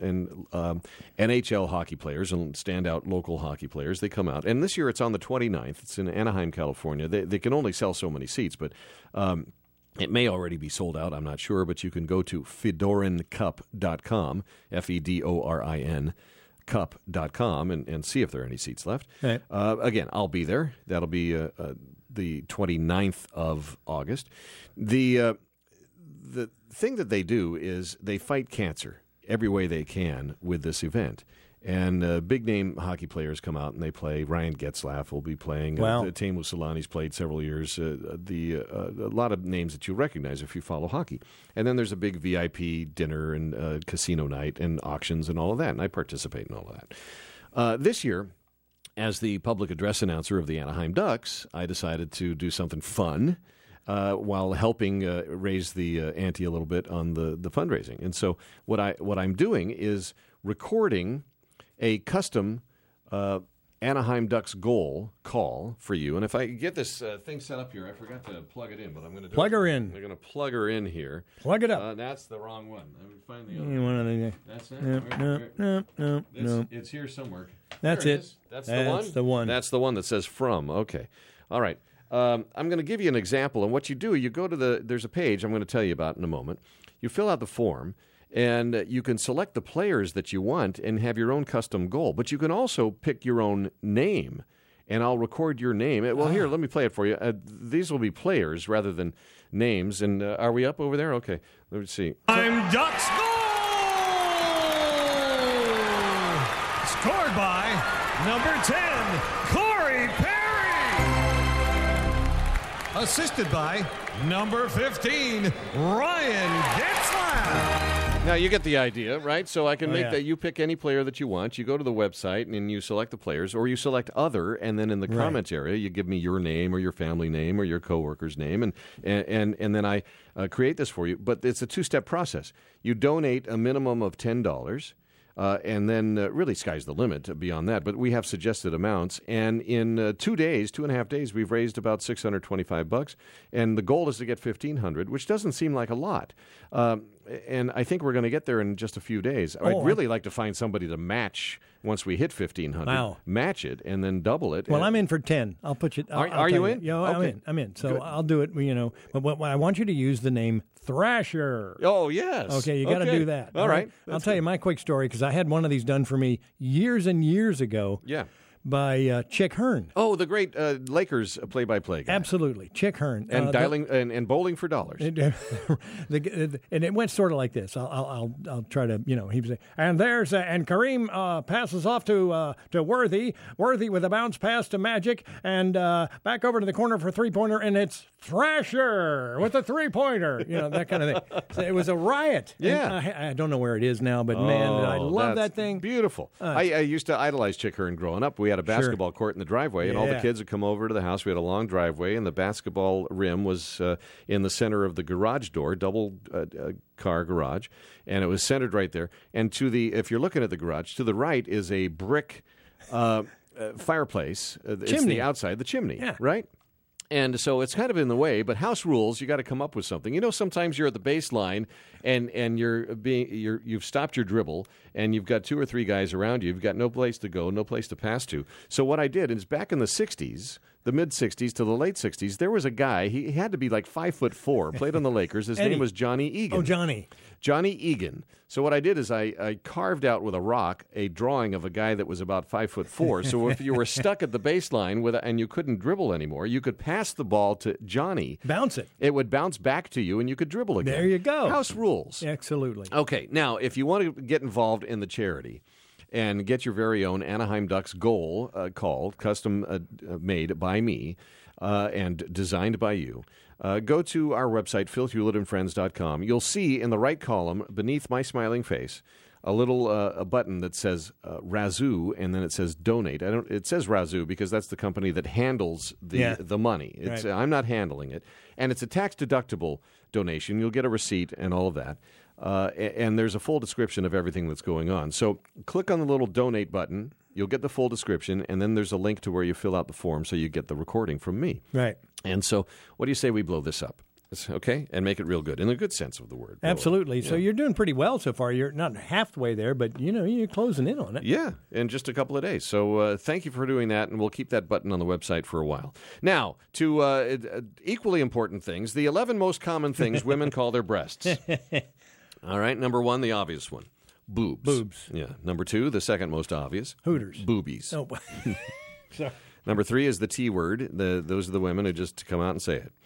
NHL hockey players and standout local hockey players, they come out. And this year it's on the 29th. It's in Anaheim, California. They can only sell so many seats, but it may already be sold out, I'm not sure, but you can go to FedorinCup.com, Fedorin Cup.com, and see if there are any seats left. Right. Again, I'll be there. That'll be the 29th of August. The thing that they do is they fight cancer every way they can with this event. And big-name hockey players come out and they play. Ryan Getzlaff will be playing. Wow. Teemu Selanne's played several years. A lot of names that you recognize if you follow hockey. And then there's a big VIP dinner and casino night and auctions and all of that, and I participate in all of that. This year, as the public address announcer of the Anaheim Ducks, I decided to do something fun while helping raise the ante a little bit on the fundraising. And so what I'm doing is recording a custom Anaheim Ducks goal call for you. And if I get this thing set up here, I forgot to plug it in, but I'm going to Plug her in. I'm going to plug her in here. Plug it up. That's the wrong one. Let me find the other You one. want to- That's it. No. It's here somewhere. That's There it. is. That's the one. That's the one that says from. Okay. All right. I'm going to give you an example. And what you do, you go to there's a page I'm going to tell you about in a moment. You fill out the form, and you can select the players that you want and have your own custom goal. But you can also pick your own name, and I'll record your name. Well, here, let me play it for you. These will be players rather than names. And are we up over there? Okay. Let me see. I'm Ducks goal! Scored by number 10, Corey Perry. Assisted by number 15, Ryan Getzlaff. Now, you get the idea, right? So I can make yeah. that. You pick any player that you want. You go to the website, and then you select the players, or you select other, and then in the comments area, you give me your name or your family name or your coworker's name, and then I create this for you. But it's a two-step process. You donate a minimum of $10. And then really sky's the limit beyond that. But we have suggested amounts. And in 2.5 days, we've raised about $625. And the goal is to get $1,500, which doesn't seem like a lot. And I think we're going to get there in just a few days. I'd really like to find somebody to match once we hit $1,500. Wow. Match it and then double it. Well, I'm in for 10. I'll put you. Are you in? Yeah, Okay. I'm in. So Good. I'll do it. But what I want you to use the name Thrasher. Oh, yes. Okay, you got to do that. All right. I'll tell you my quick story because I had one of these done for me years and years ago. Yeah. By Chick Hearn. Oh, the great Lakers play-by-play guy. Absolutely, Chick Hearn. And and bowling for dollars. And it went sort of like this. I'll try to, he was saying, and there's and Kareem passes off to Worthy with a bounce pass to Magic, and back over to the corner for a 3-pointer, and it's Thrasher with a 3-pointer. That kind of thing. So it was a riot. Yeah. And I don't know where it is now, but man, I love that thing. Beautiful. I used to idolize Chick Hearn growing up. We had a basketball court in the driveway, and all the kids would come over to the house. We had a long driveway, and the basketball rim was in the center of the garage door, double car garage, and it was centered right there. And if you're looking at the garage, to the right is a brick fireplace. It's Chimney. the outside, the chimney, right? And so it's kind of in the way, but house rules, you got to come up with something. Sometimes you're at the baseline and you've stopped your dribble and you've got 2 or 3 guys around you. You've got no place to go, no place to pass to. So what I did is back in the 60s, the mid-60s to the late 60s, there was a guy, he had to be like 5'4", played on the Lakers. His name was Johnny Egan. Oh, Johnny. Johnny Egan. So what I did is I carved out with a rock a drawing of a guy that was about 5'4". So if you were stuck at the baseline and you couldn't dribble anymore, you could pass the ball to Johnny. Bounce it. It would bounce back to you, and you could dribble again. There you go. House rules. Absolutely. Okay. Now, if you want to get involved in the charity, and get your very own Anaheim Ducks goal called, custom made by me and designed by you. Go to our website, philhewlettandfriends.com. You'll see in the right column, beneath my smiling face, a little a button that says Razoo, and then it says donate. It says Razoo because that's the company that handles the money. Right. I'm not handling it. And it's a tax-deductible donation. You'll get a receipt and all of that. And there's a full description of everything that's going on. So click on the little donate button. You'll get the full description, and then there's a link to where you fill out the form so you get the recording from me. Right. And so what do you say we blow this up? Okay? And make it real good, in the good sense of the word. Absolutely. So you're doing pretty well so far. You're not halfway there, but, you're closing in on it. Yeah, in just a couple of days. So thank you for doing that, and we'll keep that button on the website for a while. Now, to equally important things, the 11 most common things women call their breasts. All right, number 1, the obvious one. Boobs. Boobs. Yeah. Number 2, the second most obvious. Hooters. Boobies. Oh, sorry. Number 3 is the T word. Those are the women who just come out and say it.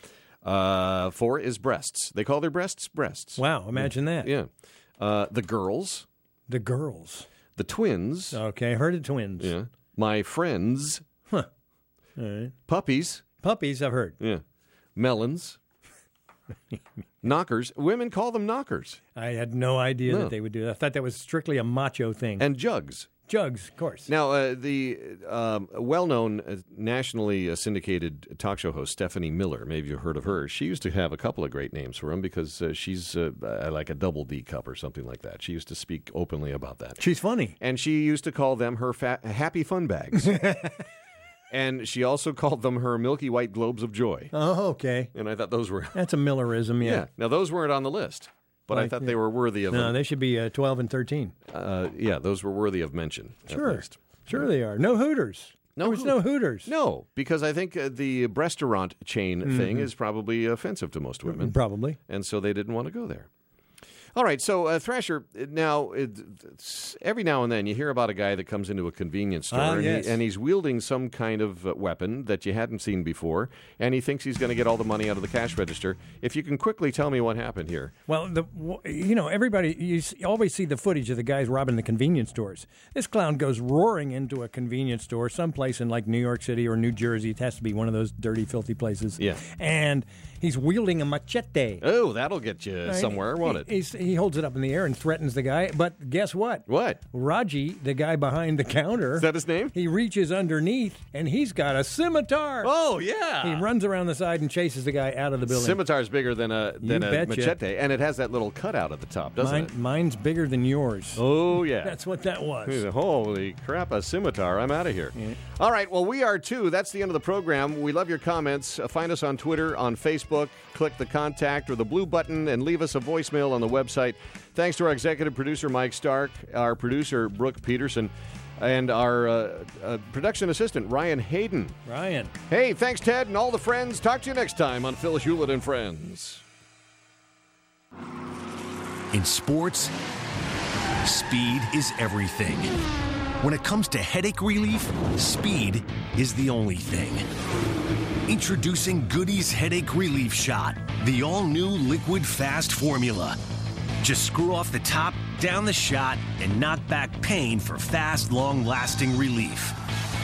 4 is breasts. They call their breasts breasts. Wow, imagine that. Yeah. The girls. The girls. The twins. Okay, heard of twins. Yeah. My friends. Huh. All right. Puppies. Puppies, I've heard. Yeah. Melons. Knockers. Women call them knockers. I had no idea that they would do that. I thought that was strictly a macho thing. And jugs. Jugs, of course. Now, the well-known, nationally syndicated talk show host, Stephanie Miller, maybe you've heard of her. She used to have a couple of great names for them because she's like a double D cup or something like that. She used to speak openly about that. She's funny. And she used to call them her happy fun bags. And she also called them her milky white globes of joy. Oh, okay. And I thought those were... That's a Millerism, yeah. Now, those weren't on the list. But I thought they were worthy of... No, they should be 12 and 13. Yeah, those were worthy of mention. Sure. Sure they are. No Hooters. There was no Hooters. No, because I think the restaurant chain thing is probably offensive to most women. Probably. And so they didn't want to go there. All right, so Thrasher, now, every now and then you hear about a guy that comes into a convenience store and he's wielding some kind of weapon that you hadn't seen before, and he thinks he's going to get all the money out of the cash register. If you can quickly tell me what happened here. Well, everybody, you always see the footage of the guys robbing the convenience stores. This clown goes roaring into a convenience store someplace in like New York City or New Jersey. It has to be one of those dirty, filthy places. Yeah. And he's wielding a machete. Oh, that'll get you somewhere, won't it? He holds it up in the air and threatens the guy. But guess what? What? Raji, the guy behind the counter. Is that his name? He reaches underneath, and he's got a scimitar. Oh, yeah. He runs around the side and chases the guy out of the building. Scimitar's bigger than a machete, and it has that little cutout at the top, doesn't it? Mine's bigger than yours. Oh, yeah. That's what that was. Holy crap, a scimitar. I'm out of here. Yeah. All right, well, we are too. That's the end of the program. We love your comments. Find us on Twitter, on Facebook. Click the contact or the blue button and leave us a voicemail on the website. Thanks to our executive producer, Mike Stark, our producer, Brooke Peterson, and our production assistant, Ryan Hayden. Ryan. Hey, thanks, Ted, and all the friends. Talk to you next time on Phil Hewlett and Friends. In sports, speed is everything. When it comes to headache relief, speed is the only thing. Introducing Goody's Headache Relief Shot, the all-new liquid fast formula. Just screw off the top, down the shot, and knock back pain for fast, long-lasting relief.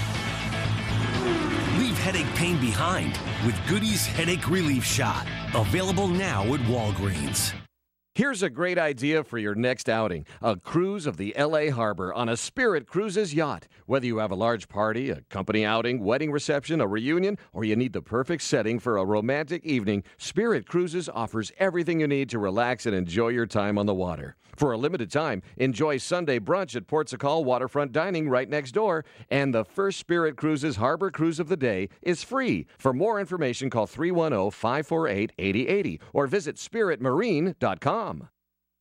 Leave headache pain behind with Goody's Headache Relief Shot. Available now at Walgreens. Here's a great idea for your next outing. A cruise of the L.A. Harbor on a Spirit Cruises yacht. Whether you have a large party, a company outing, wedding reception, a reunion, or you need the perfect setting for a romantic evening, Spirit Cruises offers everything you need to relax and enjoy your time on the water. For a limited time, enjoy Sunday brunch at Port Sacal Waterfront Dining right next door. And the first Spirit Cruises Harbor Cruise of the day is free. For more information, call 310-548-8080 or visit spiritmarine.com.